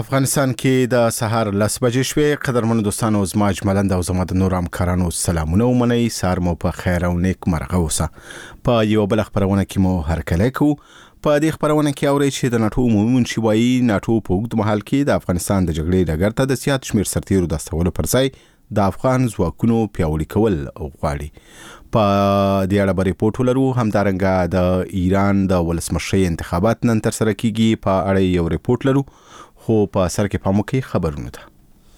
افغانستان کې د سهار 10 بجې شوې. قدرمنو دوستانو، زما اجملند او زما د نور همکارانو سلامونه ومنئ. سهار مو په خیر او نیک مرغه اوسه. په یو بل خبرونه کې مو هرکلی کوو. په دې خبرونه کې اورئ چې د ناتو عمومي منشي وایي ناتو په اوږد مهال کې د افغانستان د جګړې ډګر ته د زیات شمېر سرتیرو د استولو پر ځای د افغان ځواکونو پیاوړي کول غواړي. په دې اړه به ریپورټ ولرو. همدارنګه د ایران د ولسمشرۍ انتخابات نن ترسره کیږي. په اړه یو ریپورټ لرو، خو په سر کې پام وکړئ خبرونه ته.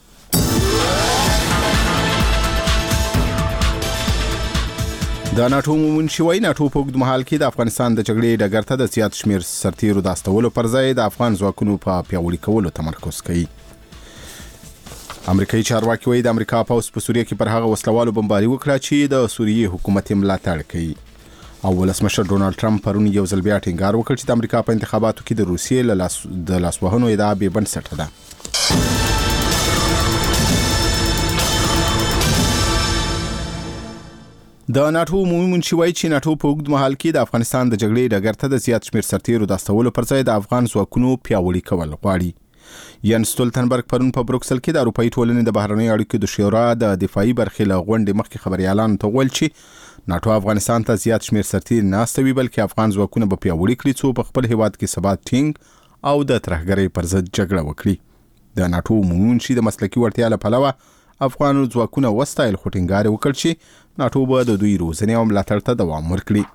د ناتو عمومي منشي وایي ناتو په اوږد مهال کې د افغانستان د جګړې ډګر ته د زیات شمېر سرتیرو د استولو پر ځای د افغان ځواکونو په پیاوړي کولو تمرکز کوي. امریکایي چارواکي وایي د امریکا پوځ په سوریه کې پر هغه وسلوالو بمباري وکړه چې د سوریې حکومت یې ملاتړ کوي. او ولسمشر ډونالد ټرمپ پرون یو ځل بیا ټینګار وکړ چې د امریکا په انتخاباتو کې د روسیې د لاسوهنو ادعا بې بنسټه ده. د ناتو عمومي منشي وایي چې ناتو په اوږد مهال کې د افغانستان د جګړې ډګر ته د زیات شمېر سرتیرو د استولو پر ځای د افغان ځواکونو پیاوړي کول غواړي. یان ستولتنبرګ پرون په بروکسل کې د اروپایي ټولنې د بهرنیو اړیکو د شورا د دفاعي برخې له غونډې مخکې خبريالانو ته وویل چې ناتو افغانستان ته زیات شمېر سرتیر نه استوي، بلکې افغان ځواکونه به پیاوړي کړي څو په خپل هیواد کې ثبات ټینګ او د ترهګرۍ پر ضد جګړه وکړي. د ناتو عمومي منشي د مسلکي وړتیا له پلوه افغان ځواکونه وستایل، خو ټینګار وکړ چې ناتو به د دوی روزنې او ملاتړ ته دوام ورکړي.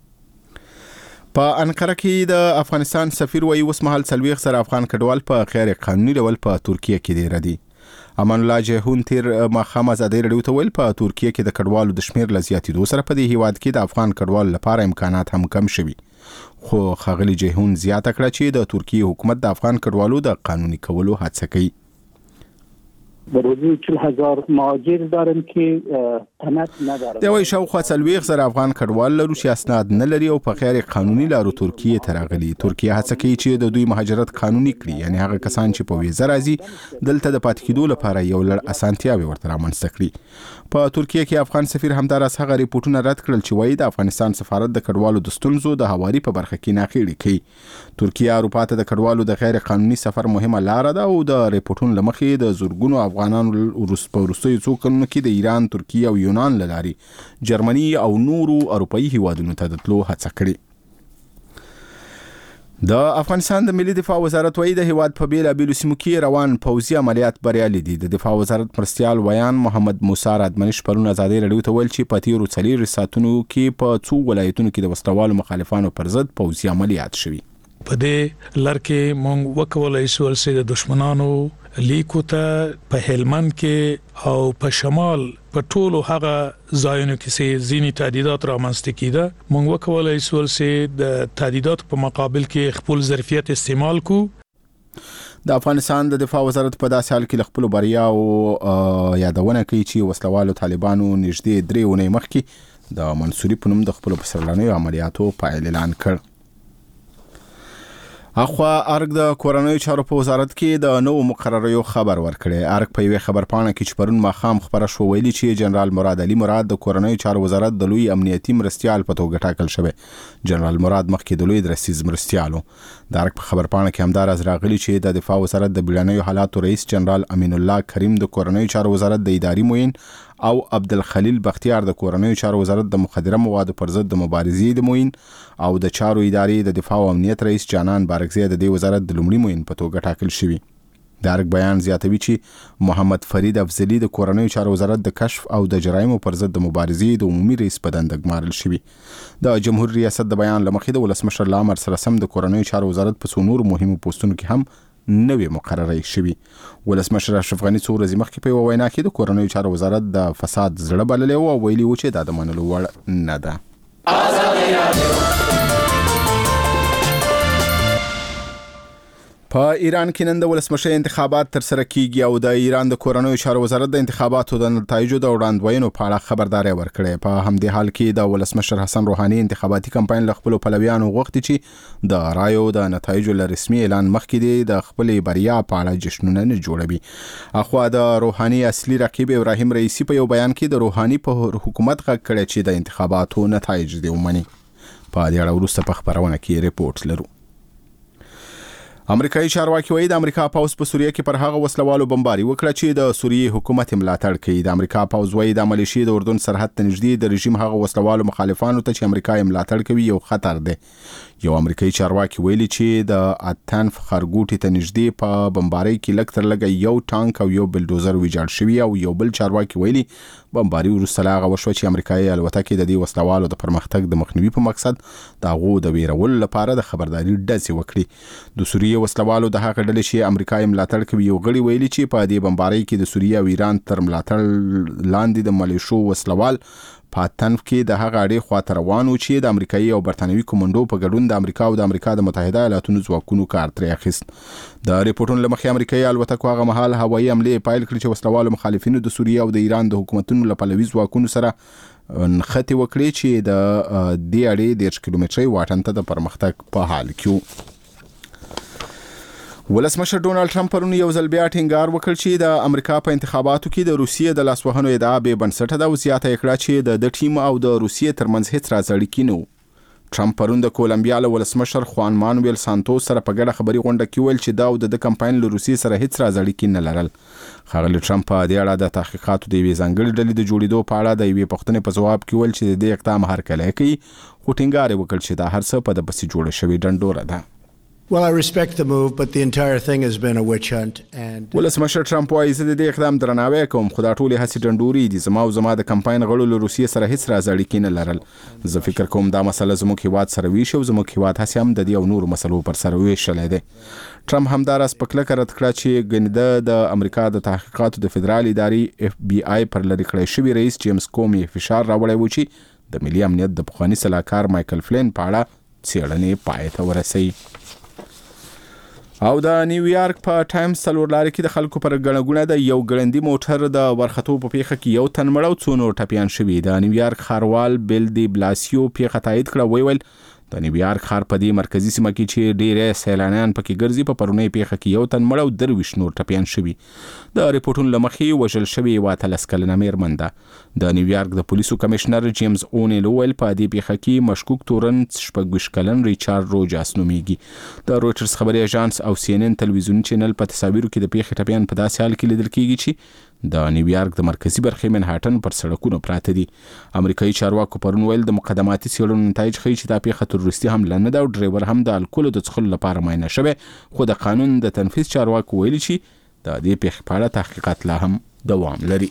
په انقره کې د افغانستان سفیر وایي اوس مهال 40 زره افغان کډوال په غیر قانوني ډول په ترکیه کې دي ردي. امان الله جهون تیر مخامه ازادي رادیو ته ویل په ترکیه کې د کډوالو د شمیر ل زیاتېدو سره په دې هیواد کې د افغان کډوالو لپاره امکانات هم کم شوي. خو ښاغلي جهون زیاته کړه چې د ترکیه حکومت د افغان کډوالو د قانوني کولو هڅه کوي. بروزی 40,000 مهاجر دارن که تنت ندارن. دوی شاوخوا 40 زره افغان کډوال لرو چې اسناد نه لري او په غیر قانوني لارو ترکیه ته راغلي. ترکیه هڅه کوي چې د دوی مهاجرت قانوني کړي، یعنی هغه کسان چې په ویزه راځي دلته د پاتې کېدو لپاره یو لړ اسانتیاوې ورته رامنځته کړي. په ترکیه کې افغان سفیر همدارس هغه ریپورتونه رد کړل چې وایي د افغانستان سفارت د کډوالو د ستونزو د هواري په برخه کې ناخېړي کوي. ترکیه اروپا ته د کډوالو د غیر قانوني سفر مهمه لار ده او د ریپورتونو لمخې د زورګونو افغانانو په وروستیو څو کلونو کې د ایران، ترکیه او یونان له لارې جرمني او نورو اروپایي هیوادونو ته د تلو هڅه کړې. د افغانستان د ملي دفاع وزارت وایي د هیواد په بیلابیلو سیمو کې روان پوځي عملیات بریالي دي. د دفاع وزارت مرستیال ویان محمد موسی رادمنش پرون ازادي رادیو ته ویل چې په تیرو 4 ساعتونو کې په څو ولایتونو کې د وسلوالو مخالفانو پر ضد پوځي عملیات شوي. په دې لړ کې مونږ وکولای شو چې د دشمنانو لیکو ته په هلمند کې او په شمال په ټولو هغه ځایونو کې چې ځینی تهدیدات رامنځته کیده مونږ وکولای شو چې د تهدیدات په مقابل کې خپل ظرفیت استعمال کو. د افغانستان د دفاع وزارت په داسې حال کې خپل بریا او یادونه کوي چې وسلوالو طالبانو نږدې 3 ونې مخکې د منصوري په نوم د خپل پسرلانیو عملیاتو پایل اعلان کړ. اخوا ارګ د کورنیو چارو په وزارت کې د نوو مقرریو خبر ورکړي. ارګ په یوه خبرپاڼه کې چې پرون ماخام خبره شو ویلي چې جنرال مراد علي مراد د کورنیو چارو وزارت د لوی امنیتي مرستیال په توګه ټاکل شوی. جنرال مراد مخکې د لوی درسیز مرستیالو. د ارګ په خبرپاڼه کې همدارس راغلي چې د دفاع وزارت د بیړنیو حالاتو رئیس جنرال امین الله کریم د کورنیو چارو وزارت د اداري معین او عبدالخلیل بختیار د کورنیو چارو وزارت د مخدره موادو پر ضد د مبارزې د معین او د چارو ادارې د دفاع او امنیت رئیس جانان بارکزی د دې وزارت د لومړي معین په توګه ټاکل شوی. د ارګ بیان زیاتوي چې محمد فرید افضلی د کورنیو چارو وزارت د کشف او د جرایمو پر ضد د مبارزې د عمومي رئیس په دنده ګمارل شوی. د جمهور ریاست د بیان لمخې د ولسمشر لامر سره سم د کورنیو چارو وزارت په څو نورو مهمو پوسټونو کې هم نوې مقررې شوي. ولسمشر اشرف غنی څو ورځې مخکې په یوه وینا کې د کورنیو چارو وزارت د فساد زړه بللی او ویلي و چې دا د منلو وړ نه ده. په ایران کې نن د ولسمشۍ انتخابات ترسره کیږي او د ایران د کورنیو چارو وزارت د انتخاباتو د نتایجو د وړاندوینو په اړه خبرداري ورکړې. په همدې حال کې د ولسمشر حسن روحاني انتخاباتي کمپاین له خپل پلویانو غوښتي چې د رایو د نتایجو له رسمي اعلان مخکې د خپل بریا په اړه جشنونه نه جوړوي. اخوا د روحاني اصلي رقیب ابراهیم رئیسی په یو بیان کې د روحاني په حکومت غږ کړی چې د انتخاباتو نتایج دی ومني. په دې اړه وروسته په خبرونه کې ریپورت لرو. امریکایي چارواکي وایي د امریکا پوځ په سوریه کې پر هغه وسلوالو بمباري وکړه چې د سوریې حکومت ملاتړ کوي. د امریکا پوځ وایي د ملیشي د اردن سرحد ته نږدې د رژیم هغه وسلوالو مخالفانو ته چې امریکا یې ملاتړ کوي یو خطر دی. یو امریکایي چارواکي ویلي چې د اتنف خرګوټي ته نږدې په بمباري کې لږ تر لږه یو ټانک او یو بلډوزر ویجاړ شوی او یو بل چارواکي ویلي بمباري وروسته لا هغه وشوه چې امریکایي الوتکې د دې وسلوالو د پرمختګ د مخنیوي په مقصد د هغو د ویرولو لپاره د خبرداري ډزې وکړي. د سوریې وسلوالو د هغه ډلې چې امریکا یې ملاتړ کوي یو غړي ویلي چې په دې بمبارۍ کې د سوریې او ایران تر ملاتړ لاندې د ملیشو وسلوال په تنف کې د هغه اړې خواته روان و چې د امریکایي او برتانوي کومندو په ګډون د امریکا او د امریکا د متحده ایالاتونو ځواکونو کار ترې اخیست. د ریپورتونو له مخې امریکایي الوتکو هغه مهال هوایي حملې پیل کړې چې وسلوالو مخالفینو د سوریې او د ایران د حکومتونو له پلوي ځواکونو سره نښتې وکړې چې د دې اړې 10 کیلومتري واټن ته د پرمختګ په حال کې. ولسمشر ډونالد ټرمپ پرون یو ځل بیا ټینګار وکړ چې د امریکا په انتخاباتو کې د روسیې د لاسوهنو ادعا بې بنسټه ده او زیاته یې کړه چې د ټیم او د روسیې ترمنځ هیڅ راز اړیکې نه وو. ټرمپ پرون د کولمبیا له ولسمشر خوان مانویل سانتوس سره په ګډه خبري غونډه کې ویل چې دا او د کمپاین له روسیې سره هیڅ راز اړیکې نه لرل. ښاغلی ټرمپ په دې اړه د تحقیقاتو د یوې ځانګړې ډلې د جوړېدو په اړه د یوې پوښتنې په ځواب کې ویل چې د دې اقدام هرکلی کوي خو ټینګار یې وکړ چې دا هر څه په د پسې جوړه شوې ډنډوره ده. Well, I respect the move, but the entire thing has been a witch hunt. And ولسمشر ټرمپ وایي زه د دې اقدام درناوی کوم خو دا ټولې هڅې ډنډوري دي. زما او زما د کمپاین غړو له روسیې سره هیڅ راز اړیکې نه لرل. زه فکر کوم دا مسله زموږ هیواد سره ویشي او زموږ هیواد هڅې هم د دې او نورو مسلو پر سر ویشلی دی. ټرمپ همداراز په کلکه رد کړه چې ګنده د امریکا د تحقیقاتو د فدرال ادارې FBI پر لرې کړی شوي رئیس جیمز کومي فشار راوړی و چې د ملي امنیت د پخواني سلاکار مایکل فلین په اړه څېړنې پای ته ورسوي. او د نیویارک په ټایمز څلور لارې کې د خلکو پر ګڼه د یو ګړندي موټر د ورختو په پیښه کې یو تن مړ او څو نور ټپیان شوي. د نیویارک ښاروال بیل دی بلاسیو پیښه تایید کړه. ویل د نیویارک ښار په دې مرکزي سیمه کې چې ډېری سیلانیان پکې ګرځي په پرونۍ پیښه کې یو تن مړ او 23 نور ټپیان شوي. د ریپورتونو له مخې وژل شوې یوه 13 کلنه مېرمن ده. د نیویارک د پولیسو کمشنر جیمز اونیل ویل په دې پیښه کې مشکوک تورن 26 کلن ریچارډ روجاس نومیږي. د رویټرز خبري اژانس او CNN تلویزیوني چینل په تصاویرو کې د پیښې ټپیان په داسې حال کې لیدل کېږي چې د نیویارک د مرکزي برخې منهاټن پر سړکونو پراته دي. امریکایي چارواکو پرون ویل د مقدماتي څېړنو نتایج ښیي چې دا پیښه تروریستي حمله نه ده او ډریور هم د الکولو د څښلو لپاره معاینه شوی خو د قانون د تنفیذ چارواکو ویلي چې د دې پیښې په اړه تحقیقات لا هم دوام لري.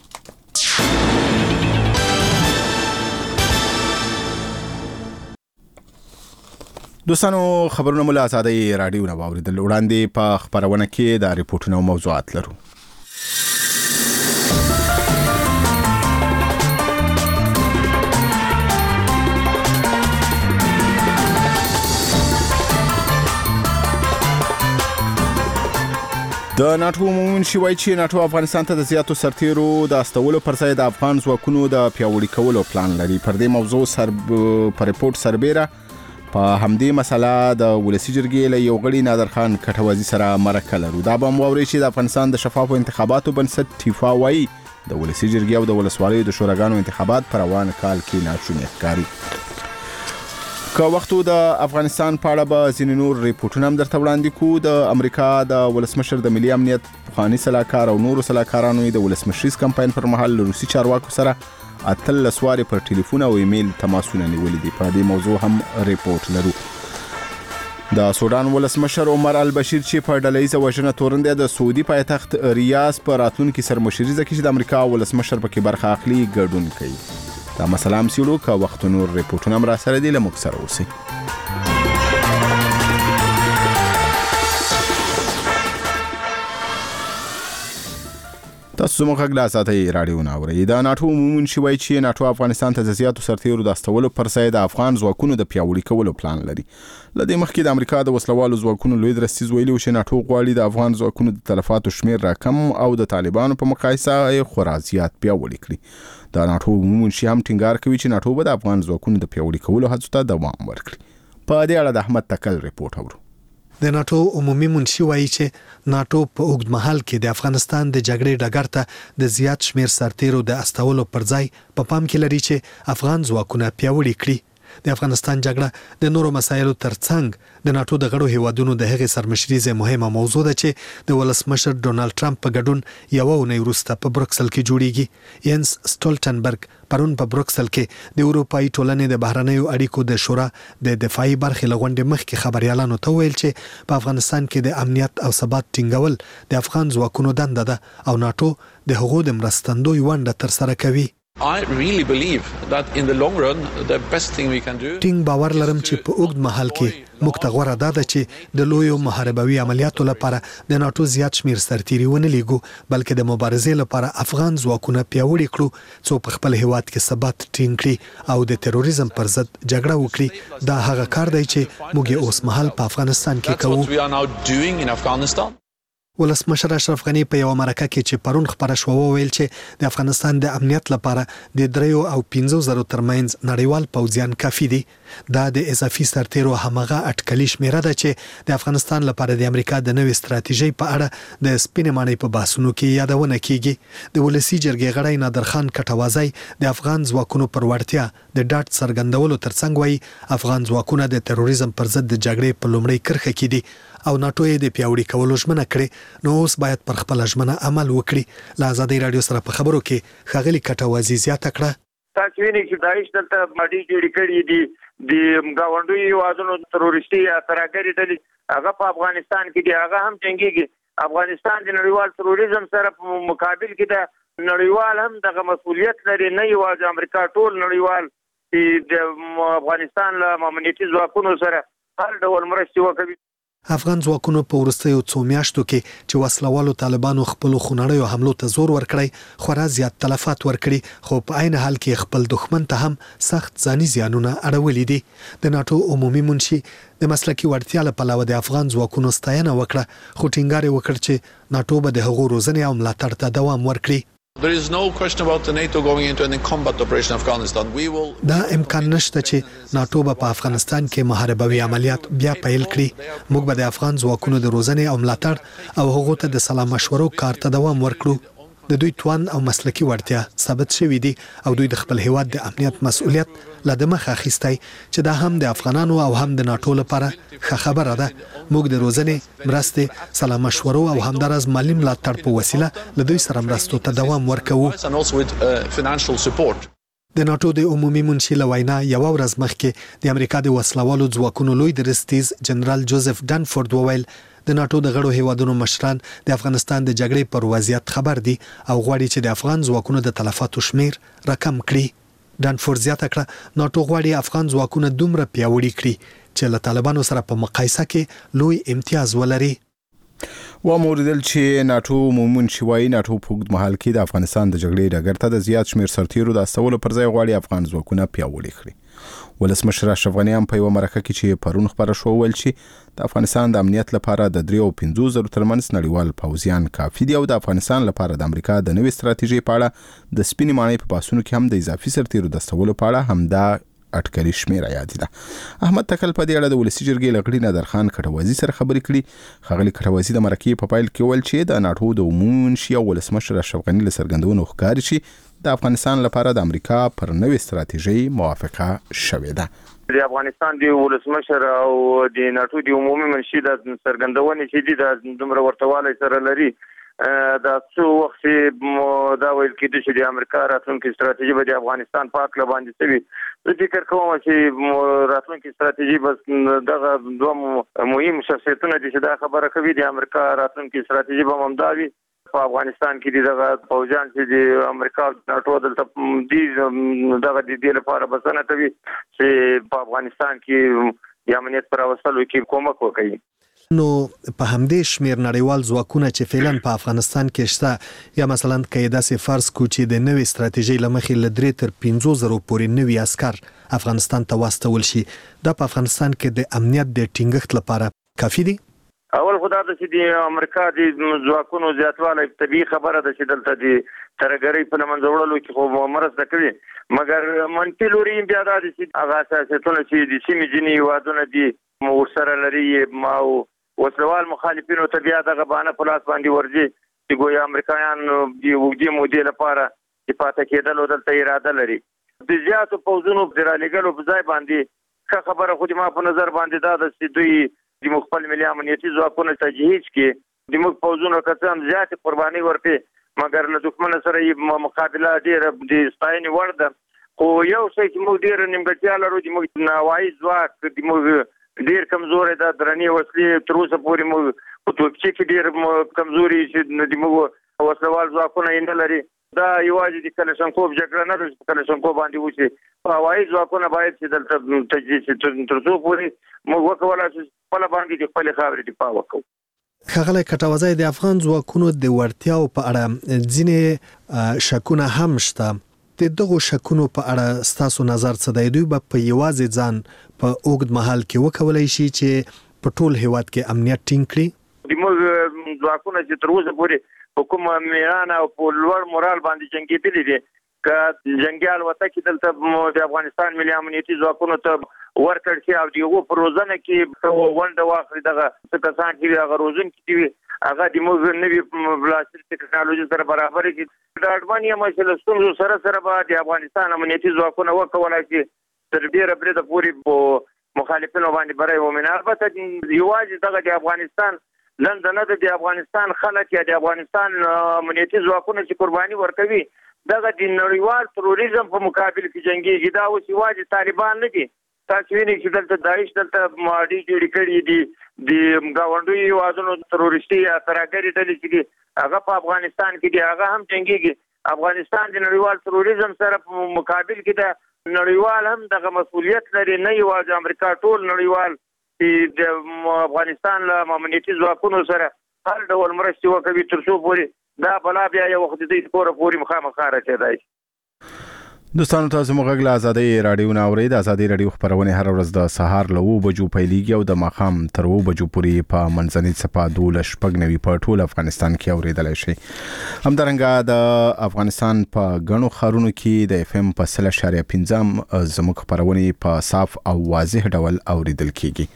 دوستانو خبرونه مو له آزادۍ راډیو نه واورېدل. وړاندې په خپرونه کې د ریپورټونو موضوعات لرو. د ناتو عمومي وایي چې ناتو افغانستان ته د زیاتو سرتیرو د استولو پر ځای د افغان ځواکونو د پیاوړي کولو پلان لري. پر دې موضوع په ریپورت سربیره په همدې مسله د ولسی جرګې له یو غړي نادر خان کټوازي سره مرکه لرو. دا به مو اوري چې د افغانستان د شفافو انتخاباتو بنسټ ټیفا وایي د ولسی جرګې او د ولسوالیو د شوراګانو انتخابات پر روان کال کې ناشونی ښکاري. که وختو د افغانستان په اړه به ځینې نور ریپورټونه هم درته وړاندې کوو. د امریکا د ولسمشر د ملي امنیت پخواني سلاکار او نورو سلاکارانو د ولسمشریز کمپاین پر مهال له روسي چارواکو سره 18 وارې پر ټلیفون او ایمیل تماسونه نیولي دي. په دې موضوع هم ریپورت لرو. د سودان ولسمشر عمر البشیر چې په ډلهیزه وژنه تورن دی د سعودي پایتخت ریاض په راتلونکي سرمشریزه کې چې د امریکا ولسمشر پکې برخه اخلي ګډون کوي. دا مسله هم سیړو که وخت نور ریپورټونه هم را سره دي له موږ سره اوسئ. تاسو زموږ غږ له آزادۍ راډیو نه اورئ. د ناټو عمومي وایي چې ناټو افغانستان ته د زیاتو سرتیرو د استولو پر ځای د افغان ځواکونو د پیاوړي کولو پلان لري. له دې مخکې د امریکا د وسلوالو ځواکونو لوی درستیز ویلي و چې ناټو غواړي د افغان ځواکونو د تلفاتو شمیر راکم او د طالبانو په مقایسه یې خورا زیات پیاوړي کړي. د ناټو عمومي هم ټینګار کوي چې ناټو به د افغان ځواکونو د پیاوړي کولو هڅو ته دوام ورکړي. په دې اړه د احمد تکل ریپورت اورو. د ناتو عمومي منشي وایي چې ناتو په اوږد مهال کې د افغانستان د جګړې ډګر ته د زیات شمیر سرتیرو د استولو پر ځای په پام کې لري چې افغان ځواکونه پیاوړي کړي. د افغانستان جګړه د نورو مسایلو ترڅنګ د ناتو د غړو هیوادونو د هغې سرمشري مهمه موضوع ده چې د ولسمشر ډونالد ټرمپ په ګډون یو اونۍ وروسته په بروکسل کې جوړیږي. ینس سټولټنبرګ پرون په بروکسل کې د اروپאי ټولنې د بهرنیو اړیکو د شورا د دفاعي برخې لغونډې مخکې خبريالانو ته ویل چې په افغانستان کې د امنیت او ثبات ټینګول د افغان ځواکونو دنده ده او ناتو د هغو د مرستندوی ونډه تر سره کوي. I really believe that in the long run the best thing we can do. ټینګ باور لرم چې په اوږد مهال کې موږ ته غوړه ده چې د لویو محاربوي عملیاتو لپاره د ناتو زیات شمیر سرتیري ونه لیږو بلکې د مبارزې لپاره افغان ځواکونه پیاوړي کړو څو په خپل هیواد کې ثبات ټینګ کړي او د تروریزم پر ضد جګړه وکړي. دا هغه کار دی چې موږ اوس مهال په افغانستان کې کوو. That's what we are now doing in Afghanistan. ولسمشر اشرف غنی په یو مرکه کې چې پرون خبره شو ویل چې د افغانستان د امنیت لپاره د 3 او 5 زره ترمنځ نړیوال پوځیان کافي دي. دا د اضافي سرتیرو همغه اټکلي شمیره ده چې د افغانستان لپاره د امریکا د نوې ستراتیژۍ په اړه د سپینې ماڼۍ په بحثونو کې یادونه کیږي. د ولسی جرګې غړی نادر خان کټوازی د افغان ځواکونو پر وړتیا د ډاټ څرګندولو ترڅنګ وایي افغان ځواکونه د تروریزم پر ضد د جګړې په لومړۍ کرښه کې دي او ناتو یې د پیاوړي کولو ژمنه کړې نو اوس باید پر خپل ژمنه عمل وکړي. له آزادۍ رادیو سره په خبرو کې ښاغلي کټوازی زیاته کړه تاسو وینئ چې داعش دلته ماډي جوړ کړی دي د گاونډي هیوادونو تروریستي ترهګري ډلې هغه په افغانستان کې دي هغه هم جنگيږي. افغانستان د نړیوال تروریزم سره په مقابل کې د نړیوال هم دغه مسؤلیت لري نه یوازې امریکا ټول نړیوال چې د افغانستان له امنیتي ځواکونو سره هر ډول مرستې وکړي. افغان ځواکونو په وروستیو څو میاشتو کې چې وسلوالو طالبانو خپل خونړیو حملو ته زور ورکړی خورا زیات تلفات ورکړي خو په عین حال کې خپل دښمن ته هم سخت ځاني زیانونه اړولي دي. د ناتو عمومي منشي د مسلکي وړتیا له پلوه د افغان ځواکونو ستاینه وکړه خو ټینګار وکړ چې ناتو به د هغو روزنې او ملاتړ ته دوام ورکړي. There is no question about the NATO going into any combat operation in Afghanistan. We will دا امکان نشته چې ناتو په افغانستان کې محاربوي عملیات بیا پیل کړي. موږ به د افغان ځواکونو د روزنې او ملاتړ او هغو ته د سلا مشورو کار ته دوام ورکړو. د دوی توان او مسلکي وړتیا ثابت شوی دي او دوی د خپل هیواد د امنیت مسؤلیت له دمخه اخیستی چې دا هم د افغانانو او هم د ناتو لپاره ښه خبره ده. موږ د روزنې مرستې سلا مشورو او همدارس مالی ملاتړ په وسیله له دوی سره مرستو ته دوام ورکوو. and also with financial support. د ناتو د عمومي منشي له وینا یو ورځ مخکې د امریکا د وسلوالو ځواکونو لوی درستیز جنرال جوزف ډانفورد وویل د ناتو د غړو هیوادونو مشران د افغانستان د جګړې پر وضعیت خبر دي او غواړي چې د افغان ځواکونو د تلفاتو شمیر رقم کړي. ډانفورد زیاته کړه ناتو غواړي افغان ځواکونه دومره پیاوړي کړي چې له طالبانو سره په مقایسه کې لوی امتیاز ولري. و موردل چې ناتو عموماً شوای ناتو په وګړي محل کې د افغانستان د جګړې ډګر ته د زیات شمیر سرتیرو د استولو پر ځای غواړي افغان ځواکونه پیاوړي کړي. ولسمشر اشرف غنی هم په یو مرکه کې چې پرون خبره شو ویل چې د افغانستان د امنیت لپاره د 3 او 5 زره ترمنځ نړیوال پوځیان کافي دي او د افغانستان لپاره د امریکا د نوې ستراتیژۍ په اړه د سپینې ماڼۍ په باسونو کې هم د اضافي سرتیرو د استولو په اړه همدا اټکلي شمیره یاد ده. احمد تکل په دې اړه د ولسی جرګې لغړی نادر خان کټوازی سره خبرې کړي. خغلی کټوازی د مرکې په پایل کې ویل چې د ناتو د عمومي شي او ولسمشر اشرف غنی له څرګندونو ښکاري چې د افغانستان لپاره د امریکا پر نوې ستراتیژۍ موافقه شوې ده. د افغانستان د ولسمشر او د ناتو د عمومي منشي د څرګندونې چې د دومره ورتهوالی سره لري دا څو وخت دا ویل کېده چې د امریکا راتلونکي ستراتیژي به د افغانستان په حق باندې شوي. زه فکر کوم چې راتلونکي ستراتیژي بس دغه دوه مهم شخصیتونه دي چې دا خبره کوي د امریکا راتلونکي ستراتیژي به همدا وي. په افغانستان کې دغه پوځیان چې د امریکا ناتو دلته دي دغه د دې لپاره بسنه کوي چې په افغانستان کې د امنیت پر وسلو کې کومک وکړي. نو په همدې شمیر نړیوال ځواکونه چې فعلا په افغانستان کې شته یا مثلا قاعده سي فرض کو چې د نوې ستراتیژۍ لمخې ل 3 تر 15 زره پورې نوي عسكر افغانستان ته واستول شي دا په افغانستان کې د امنیت د ټینګښت لپاره کافي دي. اول خدای ته چې د امریکا د ځواکونو زیاتوالی طبیعي خبره ده چې دلته د ترهګرۍ په لمنځه وړلو کې خو مرسته کوي مګر منفي لوري بیا دا دي چې هغه اساساتونه چې د سیمې ځینې هیوادونه دي ورسره لري او وسلوال مخالفینو ته بیا دغه بهانه په لاس باندې ورځي چې ګویا امریکایان د اوږدې مودې لپاره د پاتې کېدلو دلته اراده لري د زیاتو پوځونو د رالېږلو په ځای باندې ښه خبره خو ما په نظر باندې دا ده چې دوی د خپل ملي امنیتي ځواکونو تجهیز کړي د موږ پوځونو که څه هم زیاتې قربانۍ ورکړي مګر له دښمن سره یې مقابله ډېره د ستاینې وړ ده خو یو څه چې موږ ډېره نیمګړتیا لرو د موږ هوایي ځواک د موږ ډېر کمزوری ده درنې وسلې تر اوسه پورې موږ په توپچي کې ډېر کمزوري چې د موږ وسلوال ځواکونه یې نه لري دا یوازې د کلشنکوف جګړه نه ده چې په کلشنکوف باندې وشي هوایي ځواکونه باید چې دلته تجهیز شي تر څو پورې موږ وکولی شو خپله باندې د خپلې خاورې دفاع وکړو. ښاغلی کټاوزی د افغان ځواکونو د وړتیاو په اړه ځینې شکونه هم شته. د دغو شکونو په اړه ستاسو نظر څه دی؟ دوی به په یوازې ځان په اوږد مهال کې وکولی شي چې په ټول هیواد کې امنیت ټینګ کړي؟ د موږ ځواکونه چې تر اوسه پورې په کوم میړانه او په لوړ مورال باندې جنګېدلي دي که جنګیال وطن دلته د افغانستان ملي امنیتي ځواکونو ته ورکړ شي او د هغو په روزنه کې ونډه واخلي دغه څه کسان چې هغه روزونکي دي هغه د موږ نوي بلاستیک ټکنالوژي سره برابر کړي. د اډواني مسله ستونزو سره به د افغانستان امنیتي ځواکونه وکولای شي تر ډېره بریده پورې په مخالفینو باندې بری ومني. البته یوازې دغه د افغانستان لنډه نه ده، د افغانستان خلک یا د افغانستان امنیتي ځواکونه چې قرباني ورکوي دغه د نړیوال تروریزم په مقابل کې جنګېږي. دا اوس یوازې طالبان نه دي، تاسو وینئ چې دلته داعش دلته ماډي جوړې کړي دي د ګاونډیو هیوادونو تروریستي یا ترهګرې ډلې چې دي هغه په افغانستان کې دي، هغه هم جنګېږي. افغانستان د نړیوال تروریزم سره په مقابل کې د نړیوال هم دغه مسؤلیت لري، نه یوازې امریکا، ټول نړیوال چې د افغانستان له امنیتي ځواکونو سره هر ډول مرستې وکوي تر څو پورې دا بلا بیا یو وخت د دوی کوره پورې مخامخ رسېدای شي. دوستانو تاسو مو غږ له ازادۍ راډیو نه اورئ. د ازادۍ راډیو خبرونه هر ورځ د سهار له 9 بجو پیلېږي او د ماښام تر 9 بجو پورې په منځنۍ څپه 12:09 په ټول افغانستان کې اورېدلای شئ. همدارنګه د افغانستان په غنو خارونو کې د FM په 100.5 زموږ خبرونه په صاف او واضح ډول اوریدل کیږي.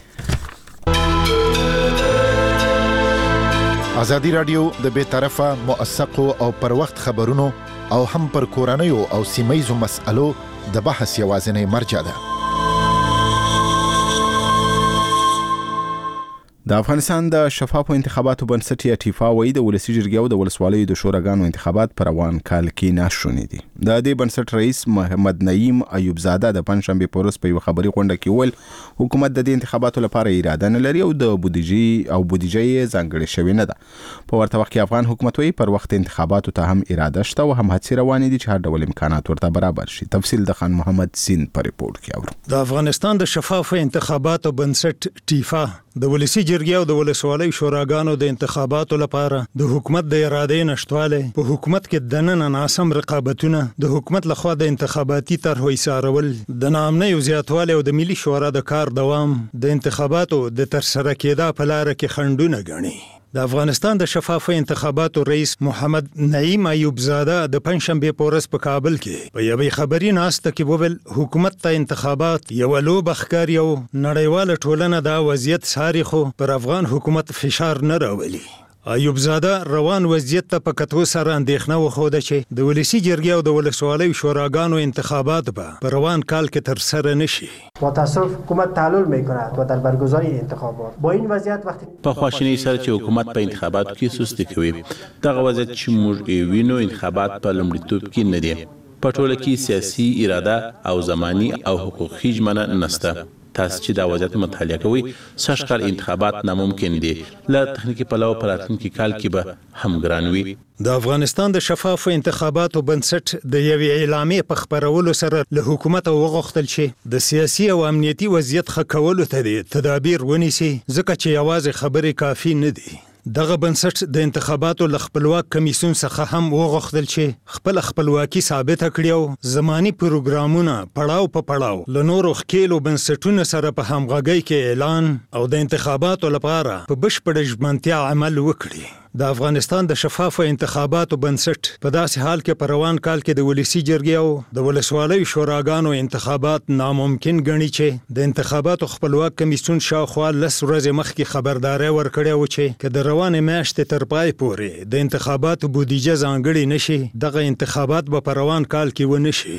ازادي راډیو د بې طرفه موثقو او پر وخت خبرونو او هم پر کورنیو او سیمایزو مسألو د بحث یوازینی مرجع ده. د افغانستان د شفافو انتخاباتو بنسټ یا ټیفا وایي د ولسی جرګې او د ولسوالیو د شوراګانو انتخابات پر روان کال کې ناشونې دي. د دې بنسټ رئیس محمد نعیم ایوب زاده د پنځشنبه په ورځ په یو خبري غونډه کې ویل حکومت د دې انتخاباتو لپاره اراده نه لري او د بودیجې ځانګړې شوی نه ده. په ورته وخت کې افغان حکومت وایي پر وخت انتخاباتو ته هم اراده شته او هم هڅې روانې دي چې هر ډول امکانات ورته برابر شي. تفصیل د خان محمد سین په ریپورت کې اورو. د افغانستان د شفافو انتخاباتو بنسټ ټیفا د ولسی جرګې او د ولسوالیو شوراګانو د انتخاباتو لپاره د حکومت د ارادې نشټواله، په حکومت کې دننه ناسم رقابتونه، د حکومت لخوا د انتخاباتي طرحو ایثارول، د ناامنۍ زیاتوالی او د ملي شورا د کار دوام د انتخاباتو د ترسره کېدا په لار کې خنډونه ګڼي. د افغانستان د شفافو انتخاباتو رئیس محمد نعیم ایوب زاده د پنځشنبه په ورځ په کابل کې په یوې خبري ناسته کې وویل حکومت ته انتخابات یو لوبه ښکاري او نړیواله ټولنه دا وضعیت څاري خو پر افغان حکومت فشار نه راولي. ایوب زاده روان وضعیت ته په کتو سره اندېښنه وښوده چې د ولسی جرګې او د ولسوالیو شوراګانو انتخابات به په روان کال کې ترسره نشي. متاسف حکومت تعلل میکند و در برگزاری انتخابات با این وضعیت وقتی په خواشینی سره چې حکومت په انتخاباتو کې سستی کوي دغه وضعیت چې موږ وینو انتخابات په لومړیتوب کې نه دي. په ټوله کې سیاسي اراده او زماني او حقوقي ژمنه نشته. تاسو چې دا وضعیت مطالعه کوئ سږ کال انتخابات ناممکن دي. له تخنیکي پلوه په راتلونکي کال کې به هم ګران وي. د افغانستان د شفافو انتخاباتو بنسټ د یوې اعلامیې په خپرولو سره له حکومت وغوښتل چې د سیاسي او امنیتي وضعیت ښه کولو ته تدابیر ونیسي ځکه چې یوازې خبرې کافي نه دي. دغه بنسټ د انتخاباتو ل خپلواک کمیسیون څخه هم وغوښتل چې خپل خپلواکي ثابت کړي او زماني پروګرامونه پړاو په پړاو له نورو ښکېلو بنسټونو سره په همغږۍ کې اعلان او د انتخاباتو لپاره په بشپړه ژمنتیا عمل وکړي. د افغانستان د شفافو انتخاباتو بنسټ په داسې حال کې په روان کال کې د ولسی جرګې او د ولسوالیو شوراګانو انتخابات ناممکن ګڼي چې د انتخاباتو خپلواک کمیسیون شاوخوا 10 ورځې مخکې خبرداری ورکړی و چې که د روانې میاشتې تر پای پورې د انتخاباتو بودیجه ځانګړې نشي دغه انتخابات به په روان کال کې ونه شي.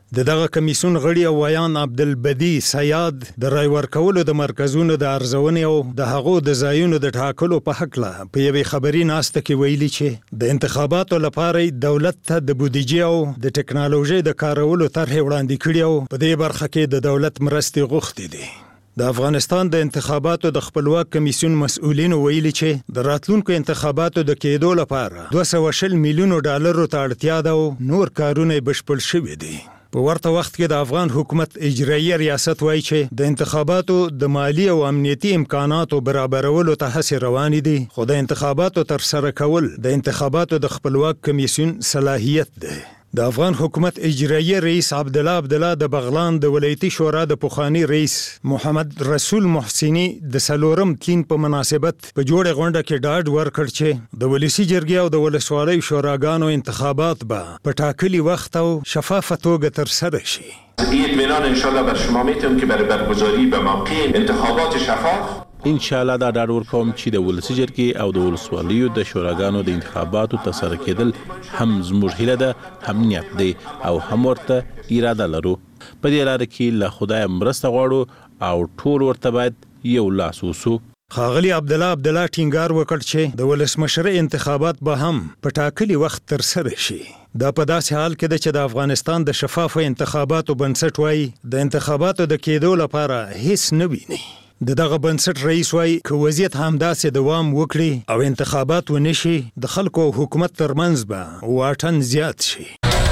دغه کمیسیون غړي او ویان عبدالبدی سیاد د رای ورکولو د مرکزونو د ارزونې او د هغو د ځایونو د ټاکلو په حق له په یوې خبري ناسته کې ویلي چې د انتخاباتو لپاره دولت ته د بودیجې او د ټکنالوژي د کارولو طرح وړاندې کړي او په دې برخه کې د دولت مرستې غوښتي دي. د افغانستان د انتخاباتو د خپلواک کمیسیون مسؤلین ویلي چې د راتلونکو انتخاباتو د کېدو لپاره 220 میلیون ډالرو ته اړتیا ده او نور کارونه بشپړ شوي دي. په ورته وخت کې د افغان حکومت اجرایي ریاست وایي چې د انتخاباتو د مالی او امنیتي امکاناتو برابرولو ته هڅې روانې دي، خو د انتخاباتو ترسره کول د انتخاباتو د خپلواک کمیسیون صلاحیت دی. د افغان حکومت اجرایي رئیس عبدالله د بغلان د ولایتي شورا د پخوانی رئیس محمد رسول محسنی د سلورم تین په مناسبت په جوړه غونډه کې ډاډ ورکړ چې د ولسی جرګې او د ولسوالۍ شوراګانو انتخابات به په ټاکلي وخت او شفافه توګه ترسره شي. این اطمینان انشالله بر شما میتونم که برای برگزاری به موقع انتخابات شفاف ان شاء الله دا ډاډ ورکوم چې د ولسی جرګې او د ولسوالیو د شوراګانو د انتخاباتو ترسره کېدل هم زموږ هیله ده، هم نیت دی او هم ورته اراده لرو. په دې لاره کې له خدای مرسته غواړو او ټول ورته باید یو لاس وسو. ښاغلي عبدالله ټینګار وکړ چې د ولسمشر انتخابات به هم په ټاکلي وخت ترسره شي. دا په داسې حال کې ده چې د افغانستان د شفافو انتخاباتو بنسټ وایي د انتخاباتو د کېدو لپاره هیڅ نه ویني. دغه بنسټ رئیس وایي که وضعیت همداسې دوام وکړي او انتخابات ونشي د خلکو او حکومت ترمنځ به واټن زیات شي.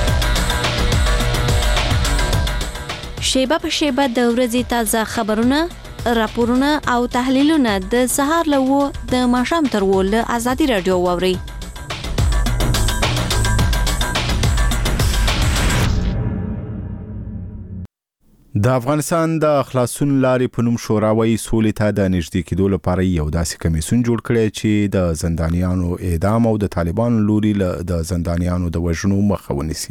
شیبه په شیبه د ورځې تازه خبرونه، راپورونه او تحلیلونه د سهار له 9 د ماښام تر 10 له ازادي رادیو واورئ. د افغانستان د خلاصون لارې په نوم شورا وایي سولې ته د نږدې کېدو لپاره یو داسې کمیسیون جوړ کړی چې د زندانیانو اعدام او د طالبانو لوري د زندانیانو د وژنو مخه ونیسي.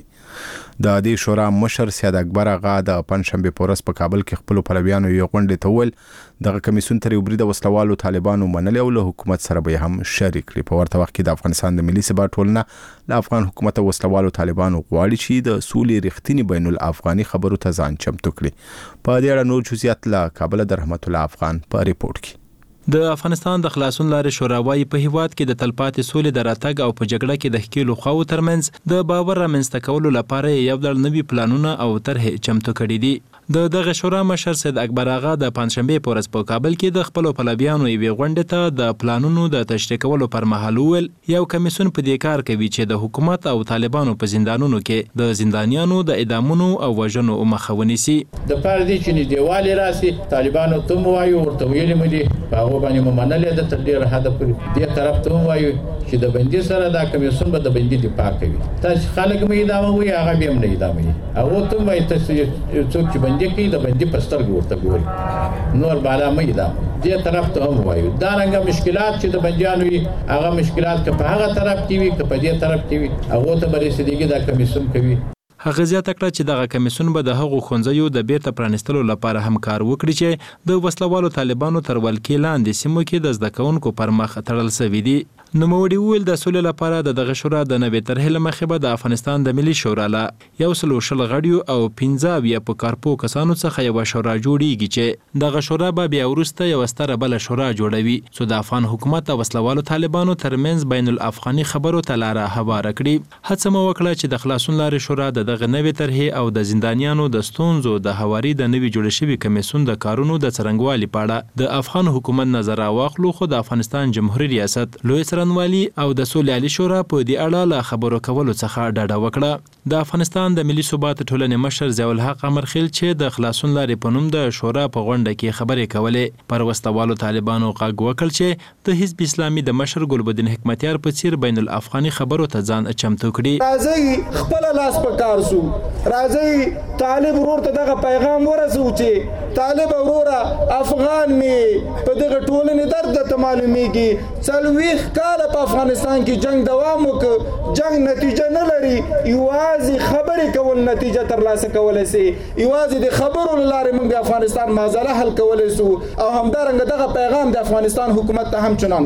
د دې شورا مشر سید اکبر آغا د پنځشنبه په ورځ په کابل کې خپل پلویانو یو غونډه ته ویل دغه کمیسیون تر یو برید وسلوالو طالبانو منلي او له حکومت سره به هم شریک کړي. په ورته وخت کې د افغانستان د ملي ثبات ټولنه له افغان حکومت او وسلوالو طالبانو غواړي چې د سولې رښتینی بین الافغاني خبرو ته ځان چمتو کړي. په دې اړه نور جزئیات له کابل د رحمت الله افغان په ریپورت کې. د افغانستان د خلاصون لارې شورا وايي په هیواد کې د تلپاتې سولې د راتګ او په جګړه کې د ښکیلو خواو ترمنځ د باور رامنځته کولو لپاره یو ډول نوي پلانونه او طرحې چمتو کړي دي. دغه شورا مشر سید اکبر آغا د پنځشنبه په ورځ په کابل کې د خپل پلویانو یوې غونډې ته د پلانونو د تشریح کولو پر مهال ویل یو کمیسیون په دې کار کوي چې د حکومت او طالبانو په زندانونو کې د زندانیانو د اعدامونو او وژنو مخه ونیسي. د پاره دي چې نږدېوالی راسي طالبانو ته وایو ورته ویلې مې دي په هغه باندې منلې د تر ډیره حد پورې دې طرف ته وایو چې د بندي سره دا کمیسیون به د بندي دفاع کوي. تاسو خلک مې ادامه وایي هغه به هم نه ادامه او ته وایي تاسو څوک چې بندي کوي د بندي په سترګو ورته ګوري نور بالا مې ادامه دې طرف ته هم وایو. دا رنګه مشکلات چې د بندیانو وي هغه مشکلات که په هغه طرف کې وي که په دې طرف کې وي هغه ته به رسیدګي دا کمیسیون کوي. هغه زیاته کړه چې دغه کمیسیون به د هغو ښوونځیو د بیرته پرانیستلو لپاره هم کار وکړي چې د وسلوالو طالبانو تر ولکې لاندې سیمو کې د زده کوونکو پر مخ تړل شوي دي. نوموړي وویل د سولې لپاره دغه شورا د نوې طرحې له مخې به د افغانستان د ملي شورا له 120 غړیو او 15 په کارپو کسانو څخه یوه شورا جوړیږي چې دغه شورا به بیا وروسته یوه ستره بله شورا جوړوي څو د افغان حکومت او وسلوالو طالبانو ترمنځ بین الافغاني خبرو ته لاره هواره کړي. هڅه مو وکړه چې د خلاصون لارې شورا د دغه نوې طرحې او د زندانیانو د ستونزو د هواري د نوي جوړ شوي کمیسیون د کارونو د څرنګوالي په اړه د افغان حکومت نظر راواخلو، خو د افغانستان جمهوریت ریاست لوی څرنګوالي او د سولې عالی شورا په دې اړه له خبرو کولو څخه ډډه وکړه. د افغانستان د ملي ثبات ټولنې مشر ضیاء الحق امرخیل چې د خلاصون لارې په نوم د شورا په غونډه کې خبرې کولې پر وسلوالو طالبانو غږ وکړ چې د حزب اسلامي د مشر ګلبدین حکمتیار په څیر بین الافغاني خبرو ته ځان چمتو کړي. راځي خپل لاس په کار سو، راځي طالب ورور ته دغه پیغام ورسو چې طالب وروره افغان می په دغه ټولنې درد ته معلومیږي 40 کال په افغانستان کې جنگ دوام وکړ، جنگ نتیجه نه لري، یوازې خبرې کول نتیجه ترلاسه کولای شي، یوازې د خبرو لاره موږ افغانستان معضله حل کولای شو او همدارنګه دغه پیغام د افغانستان حکومت ته هم چنان ورکړو.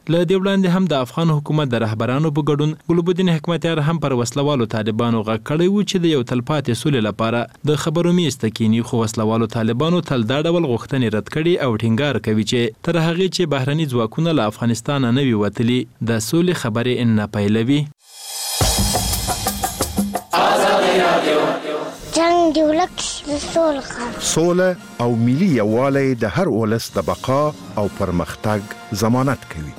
له دې وړاندې هم د افغان حکومت د رهبرانو په ګډون ګلبدین حکمتیار هم پر وسلوالو طالبانو غږ کړی و چې د یو تلپاتې سولې لپاره د خبرو میز ته کینی، خو وسلوالو طالبانو تل دا ډول غوښتنې رد کړي او ټینګار کوي چې تر هغې چې بهرني ځواکونه له افغانستان نه وي وتلي د سولې خبرې نه پیلوي. جنگ دی ولک سوله او ملي یووالی د هر ولس د بقا او پرمختګ ضمانت کوي.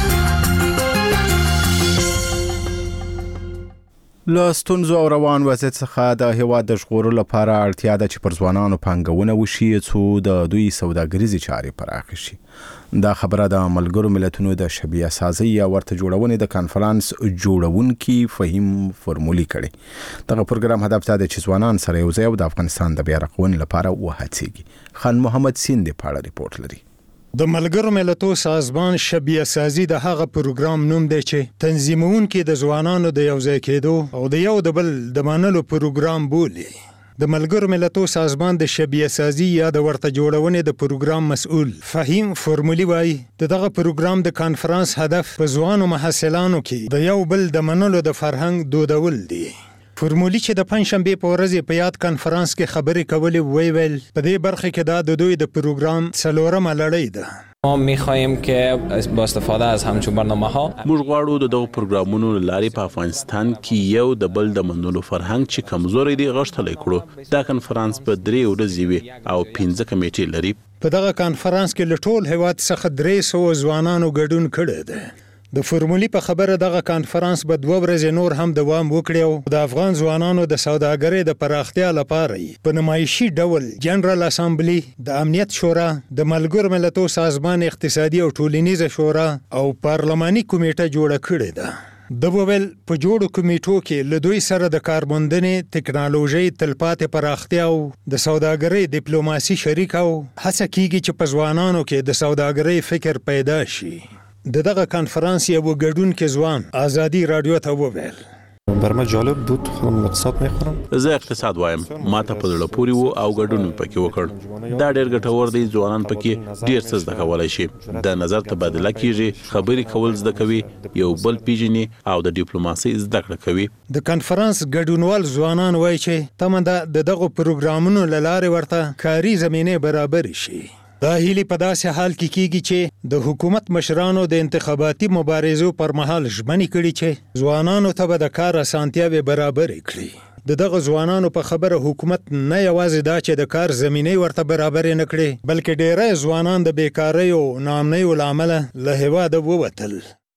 له ستونزو او روان وضعیت څخه د هیواد د ژغورلو لپاره اړتیا ده چې پر ځوانانو پانګونه وشي څو د دوی سوداګریزې چارې پراخې شي. دا خبره د ملګرو ملتونو د شبیه سازۍ یا ورته جوړونې د کانفرانس جوړونکي فهیم فرمولي کړي. دغه پروګرام هدف دا دی چې ځوانان سره یو ځای او د افغانستان د بیا رغونې لپاره وهڅېږي. خان محمد سیند په اړه ریپورت لري. د ملګرو ملتونو سازمان شبیه سازي د هغه پروګرام نوم دی چې تنظیمونکي د ځوانانو د یو ځای کېدو او د یو د بل د منلو پروګرام بولي. د ملګرو ملتونو سازمان د شبیه سازي یا د ورته جوړونې د پروګرام مسؤل فهیم فرمولي وایي دغه پروګرام د کانفرانس هدف په ځوانو محصلانو کې د یو بل د منلو د فرهنګ دودول دي. فرمولي چې د پنځشنبه په ورځ په یاد کانفرانس کې خبرې کولې ویل په دې برخه کې دا د دوی د پروګرام څلورمه لړۍ ده. ما می‌خوایم که با استفاده از همچون برنامه‌ها موږ غواړو د دغو پروګرامونو لارې په افغانستان کې یو د بل د منلو فرهنګ چې کمزوري دی غښتلی کړو. دا کانفرانس په 3 ورځې وي او 15 کمیټې لري. په دغه کانفرانس کې له ټول هیواد څخه 300 ځوانانو ګډون کړی دی. د فرمولي په خبره دغه کانفرانس به 2 ورځې نور هم دوام وکړي او د افغان ځوانانو د سوداګرۍ د پراختیا لپاره په نمایشي ډول جنرال اسامبلی، د امنیت شورا، د ملګرو ملتونو سازمان اقتصادي او ټولنیزه شورا او پارلماني کمیټه جوړه کړې ده. د وویل په جوړو کمیټو کې له دوی سره د کارموندنې، ټکنالوژي، تلپاتې پراختیا او د سوداګرۍ ډیپلوماسي شریک او هڅه کیږي چې په ځوانانو کې د سوداګرۍ فکر پیدا شي. دغه کانفرانس یو ګډونکي ځوان آزادی رادیو ته وویل برما جالب بود. خودم اقتصاد میخورم. زه اقتصاد وایم. ما ته په زړه پورې وو او ګډون پکې وکړ. دا ډېر ګټور دی. ځوانان پکې ډېر څه زده کولی شي. د نظر تبادله کیږي، خبرې کول زده کوي، یو بل پیژني او د ډیپلوماسي زده کړه کوي. د کانفرانس ګډونوال ځوانان وایي چې تمه ده دغه پروګرامونو له لارې ورته کاري زمینه برابر شي. دا هیلې په داسې حال کې کیږي چې د حکومت مشرانو د انتخاباتي مبارزو پر مهال ژمنې کړي چې ځوانانو ته به د کار اسانتیاوې برابرې کړي. دغه ځوانانو په خبره حکومت نه یوازې دا چې د کار زمینه ورته برابرې نه کړي، بلکې ډېری ځوانان د بیکارۍ او ناامنۍ له امله له هیواده ووتل.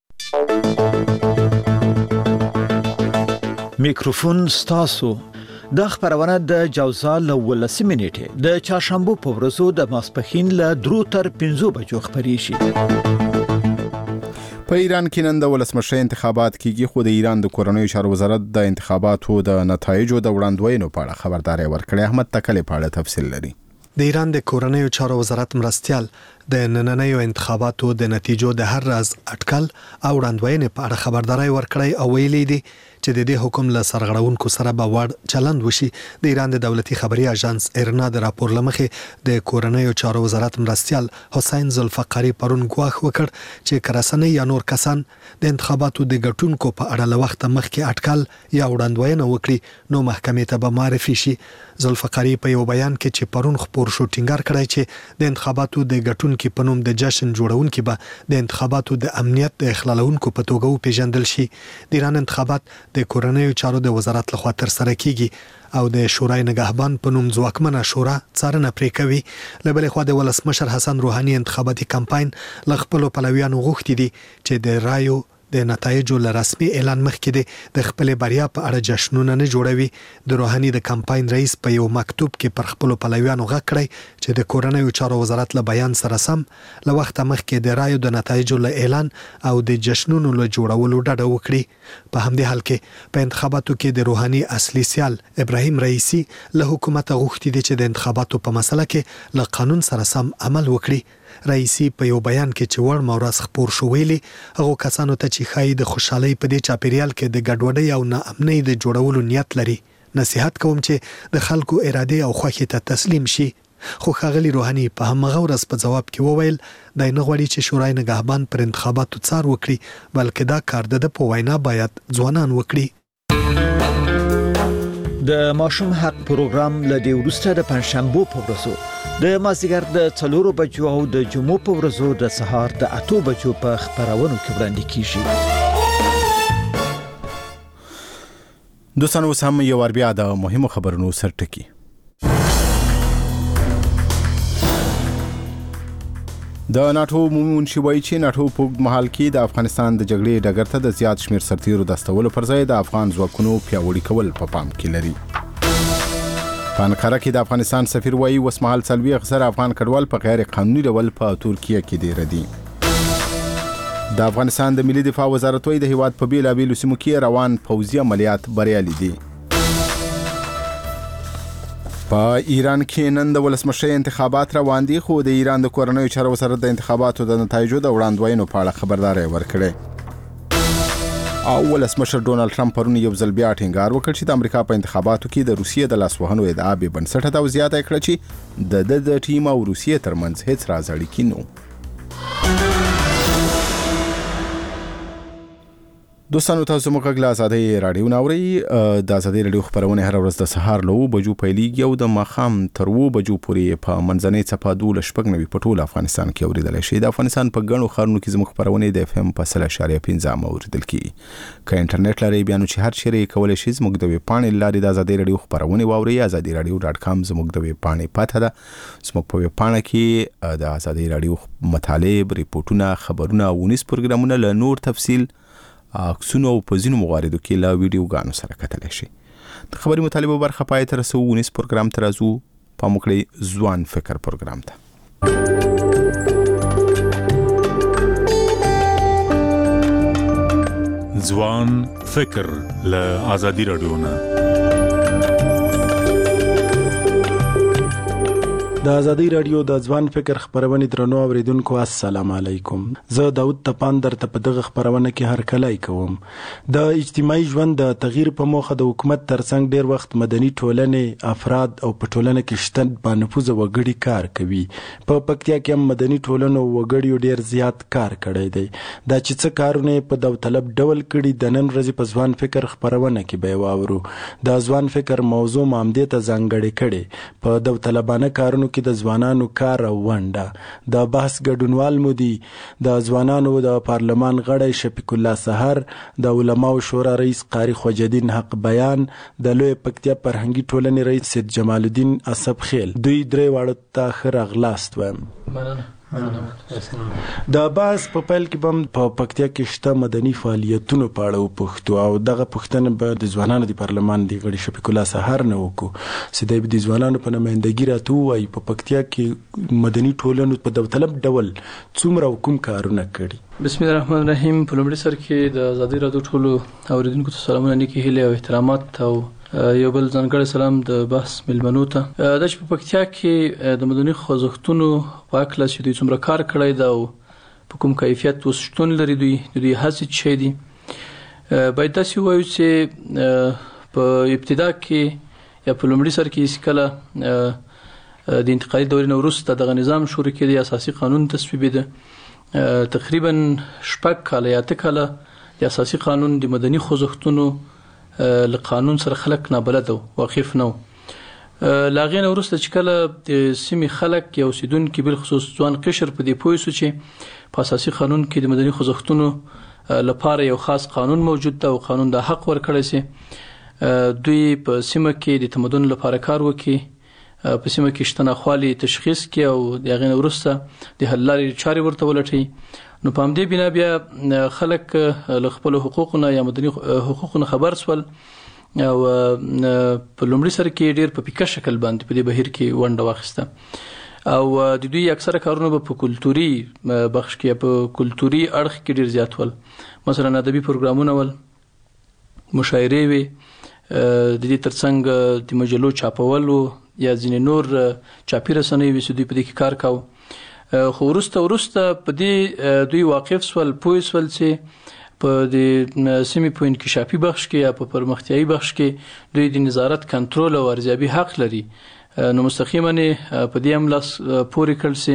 میکروفون ستاسو. د خبرونه د جوزا له 18 منټه د چهارشنبه په ورځو د ماسپښین له 3 تر 5 بجو خبري شي. په ایران کې نن د ولسمشر انتخابات کېږي، خو د ایران د کورنیو چارو وزارت د انتخاباتو د نتایجو د وړاندوینې په اړه خبرداري ورکړې. احمد تکلی په اړه تفصیل لري. د ایران د کورنیو چارو وزارت مرستيال د نننیو انتخاباتو د نتیجو د هر راز اټکل او وړاندوینې په اړه خبرداري ورکړې او ویلي دي چې د دې حکم له سرغړونکو سره به وړ چلند وشي. د ایران د دولتي خبري اژانس ایرنا د راپور لمخې د کورنیو چارو وزارت مرستيال حسین ذوالفقاری پرون ګواښ وکړ چې کراسنۍ یا نور کسان د انتخاباتو د ګټونکو په اړه له وخت مخکې اټکل یا وړاندوینه وکړي نو محکمې ته به معرفي شي. ذوالفقاری په یو بیان کې چې پرون خبر شو ټینګار کړی چې د انتخاباتو د ګټونکو په نوم د جشن جوړونکو به د انتخاباتو د امنیت د اخلالونکو په توګه وپیژندل شي. د ایران انتخابات د کورنیو چارو د وزارت لخوا تر سره کیږي او د شورای نگهبان په نوم ځواکمنه شورا څارنه پرې کوي. له بلې خوا د ولسمشر حسن روحاني انتخاباتي کمپاین له خپلو پلویانو غوښتي دي چې د رایو د نتایجو له رسمي اعلان مخکې د خپل بریا په اړه جشنونه نه جوړوي. د روحاني د کمپاین رئیس په یو مکتوب کې پر خپل پلویانو غږ کړی چې د کورنیو چارو وزارت له بیان سره سم له وخت مخکې د رایو د نتایجو له اعلان او د جشنونو له جوړولو ډډه وکړي. په همدې حال کې په انتخاباتو کې د روحاني اصلي سیال ابراهیم رئیسی له حکومت غوښتي دي چې د انتخاباتو په مسله کې له قانون سره سم عمل وکړي. رئیسی په یو بیان کې چې ور مورس خبر شو ویلي هغه کسانو ته چې خای د خوشحالي په دې چاپیریال کې د ګډوډۍ او ناامنۍ د جوړولو نیت لري نصيحت کوم چې د خلکو اراده او خوښي ته تسلیم شي. خو ښاغلي روحاني په همغه ورځ په جواب کې وویل د نه غواړي چې شورای نگهبان پر انتخاباتو څار وکړي بلکې دا کار د په وینا باید ځوانان وکړي. د ماشوم حق پروګرام لدی ورسته د پنځشنبه په ورځو د مازیګر د 4 بجو او د جمعو په ورځو د سهار د 8 بجو په خبرونو کې وړاندې کیږي. دوستان اوس هم یو ور بیا د مهمو خبرونو سرټکی. د ناتو عمومي منشي وایي چې ناتو په محل کې د افغانستان د جګړې ډګر ته د زیات شمیر سرتیرو د استولو پر ځای د افغان ځواکونو پیاوړي کول په پام کې لري. په انقره کې د افغانستان سفیر وایي وسمحال سلوي اکثر افغان کډوال په غیر قانوني ډول په ترکیه کې دي ردي. د افغانستان د ملي دفاع وزارت وایي د هیواد په بیلابیلو سیمو کې روان پوځي عملیات بریالي دي. په ایران کې نن د ولسمشر انتخابات روان دي خو د ایران د کورنیو چارو وزارت د انتخاباتو د نتایجو د وړاندوینو په اړه خبرداري ورکړه. او ولسمشر ډونالد ټرمپ پرون یو ځل بیا ټینګار وکړ چې د امریکا په انتخاباتو کې د روسیې د لاسوهنو ادعا به بنسټه ده او زیاته کړه چې د ټیم او روسیې ترمنځ هیڅ راز اړیکې نه. دوستانو تاسو موږ غږ له آزادۍ رادیو ناوري د آزادۍ رادیو خبرونه هر ورځ د سهار له 9 بجو پیلېږي او د ماښام تر 2 بجو پورې په منځنۍ څپه 12.9 په ټول افغانستان کې اوریدل شي. د افغانستان په ګڼو ښارونو کې زموږ خبرونه د FM په 0.5 اوریدل کیږي. که انټرنیټ لري بیا نو چې هر چیرې کولای شي زموږ د ویب پاڼې لارې د آزادۍ رادیو خبرونه واوري. azadiradio.com زموږ د ویب پاڼې پته ده. زموږ په ویب پاڼه کې د آزادۍ رادیو مطالب، ریپورتونه، خبرونه او ونیس پروګرامونه له نور تفصیل اکسونو او په ځینو مواردو کې لا ویډیوګانو سره کتلی شي. د خبري مطالبه برخه پای ته رسو. ونیس پروګرام ته راځو. پام وکړئ ځوان فکر پروګرام ته. ځوان فکر له آزادي رادیو نه. د آزادۍ رادیو د ځوان فکر خبرونه درنو اوریدونکو السلام علیکم. زه داود تپان درته په دغه خبرونه کې هر کله کوم. د اجتماعي ژوند د تغییر په موخه د حکومت ترڅنګ ډیر وخت مدني ټولنې، افراد او په ټولنه کې شته با نفوذ وګړي کار کوي. په پکتیا کې هم مدني ټولنو وګړي ډیر زیات کار کړی دی. دا چې څه کارونه په داوطلب ډول کړي د نن ورځې په ځوان فکر خبرونه کې به واورو. د ځوان فکر موضوع مامدې ته ځانګړې کړي. په داوطلبانه کارونو کې د ځوانانو کار او ونډه. د بحث ګډونوال مو دي د ځوانانو د پارلمان غړی شفیق الله سحر، د علماو شورا رئیس قاری خواجدین حق بیان، د لوی پکتیا فرهنګي ټولنې رئیس سید جمال الدین اسب خیل. دوی درې واړو ته ښه راغلاست وایم. د بحث په پیل کې بم په پکتیا کې شته مدني فعالیتونو په اړه وپوښتو او دغه پوښتنه به د ځوانانو د پارلمان د غړي شفیق الله سحر نه وکړو چې د ځوانانو په نمائندګي راته وایي په پکتیا کې مدني ټولنو په داوطلب ډول څومره کوم کارونه کړي. بسم الله الرحمن الرحیم. په لومړي سر کې د آزادۍ رادیو ټولو اوریدونکو ته سلامونه، نیکې هیلې او احترامات او یو بل ځانګړی سلام د بحث ملمنو ته. د چې په پکتیا کې د مدني خوځښتونو په اړه چې دوی څومره کار کړی دا او په کوم کیفیت وسشتون لري دوی هڅې چي دي باید تاسو وایو چې په ابتدا کې یا په لومړي سر کې اسکله د انتقالي دورې نه وروسته دغه نظام شروع کړي. اساسي قانون تصویب ده تقریبا 8 کاله یا 8 کاله د اساسي قانون د مدني خوځښتونو له قانون سره خلک نابلد او واقف نه و. لاغین ورسته چې کله د سیمې خلک یو سیدونکو بل خصوص ځوان قشر په دې پوه شو چې په اساسي قانون کې د مدني خوځښتونو لپاره یو خاص قانون موجود ده او قانون د حق ورکړی سي دوی په سیمه کې د تمدن لپاره کار وکړي، په سیمه کې شتنه خالي تشخیص کړي او دغه ورسته د حل لارې چارې ورته ولټي. نو په همدې بنا بیا خلک له خپل حقوقونو یا مدني حقوقونو خبر سول او په لومړي سر کې ډیر په پیکه شکل باندې په دې بهیر کې ونډه واخیسته او د دوی اکثره کارونه په کلتوري بخش کې په کلتوري اړخ کې ډیر زیات ول. مثلا ادبي پروګرامونه ول، مشاعرې وي، د دې ترڅنګ د مجلو چاپول یا ځینې نور چاپی رسنۍ وي چې دوی په دې کې کار کاوه. خو ورسته په دې دوی واقف سول پوه سول چې په د سیمې په انکشافي بخش کې یا په پرمختیایي بخش کې دوی د نظارت کنټرول او ارزیابي حق لري نو مستقیما په دې هم لاس پورې کړل سي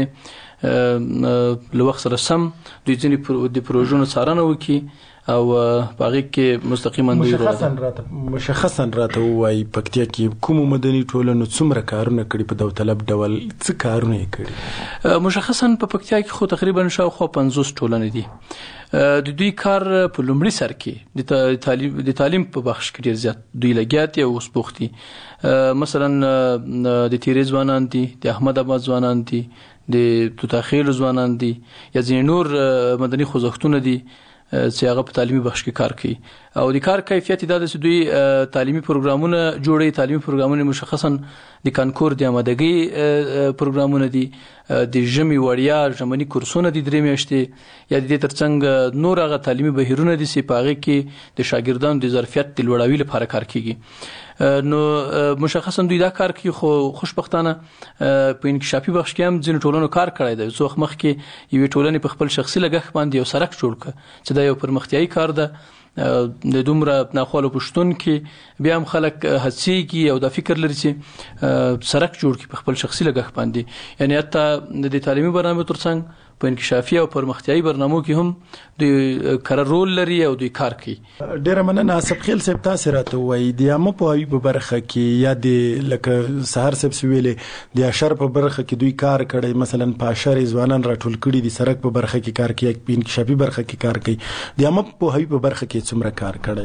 لوخ سره سم دوی ځینې د پروژونو څارنه وکړي او باغی کې مستقیما دوی مشخصا راته وایي پکتیا کې کوم مدني ټولنو څومره کارونه کړي په داوطلب ډول څه کارونه کړي مشخصا په پکتیا کې خو تقریبا شاوخوا 50 ټولنې دي د دوی کار په لومړي سر کې د تعلیم په بخش کې ډیر زیات دوی لګیات او وسپوختي مثلا د تیرې ځوانان دي د احمد آباد ځوانان دي د توتاخیل ځوانان دي یا ځینې نور مدني خوځښتونه دي چې هغه په تعلیمي بخش کې کار کوي او د کار کیفیت دا د دوی تعلیمي پروګرامونه جوړي تعلیمي پروګرامونه مشخصا د کانکور د آمادګۍ پروګرامونه دي د ژمي وړیا ژمني کورسونه دي درې میاشتې یا د ترڅنګ نور هغه تعلیمي بهیرونه دي چې په هغه کې د شاګردانو د ظرفیت د لوړاوي لپاره کار کوي نو مشخصا دوی دا کار کوي خو خوشبختانه په انکشافي بخش کې هم ځینې ټولنو کار کړی دی څو مخکې یوې ټولنې په خپل شخصي لګښت باندې یو سړک جوړ کړ چې دا یو پرمختیایي کار ده د دومره ناخوالو پښتون کې بیا هم خلک هڅېږي او دا فکر لري چې سړک جوړ کړي په خپل شخصي لګښت باندې یعنی حتی د تعلیمي برنامو ترڅنګ په انکشافي او پرمختیایي برنامو کې هم د کار رول لري او د کار کوي ډیره مننه اسب خیل صاحب تاسو راته وایي د عامه پوهاوي په برخه کې یا د لکه سحر صاحب ویلې د اشر په برخه کې دوی کار کړي مثلا په اشر ځوانان راټول کړي د سړک په برخه کې کار کوي په انکشافي برخه کې کار کوي د عامه پوهاوي په برخه کې څومره کار کړي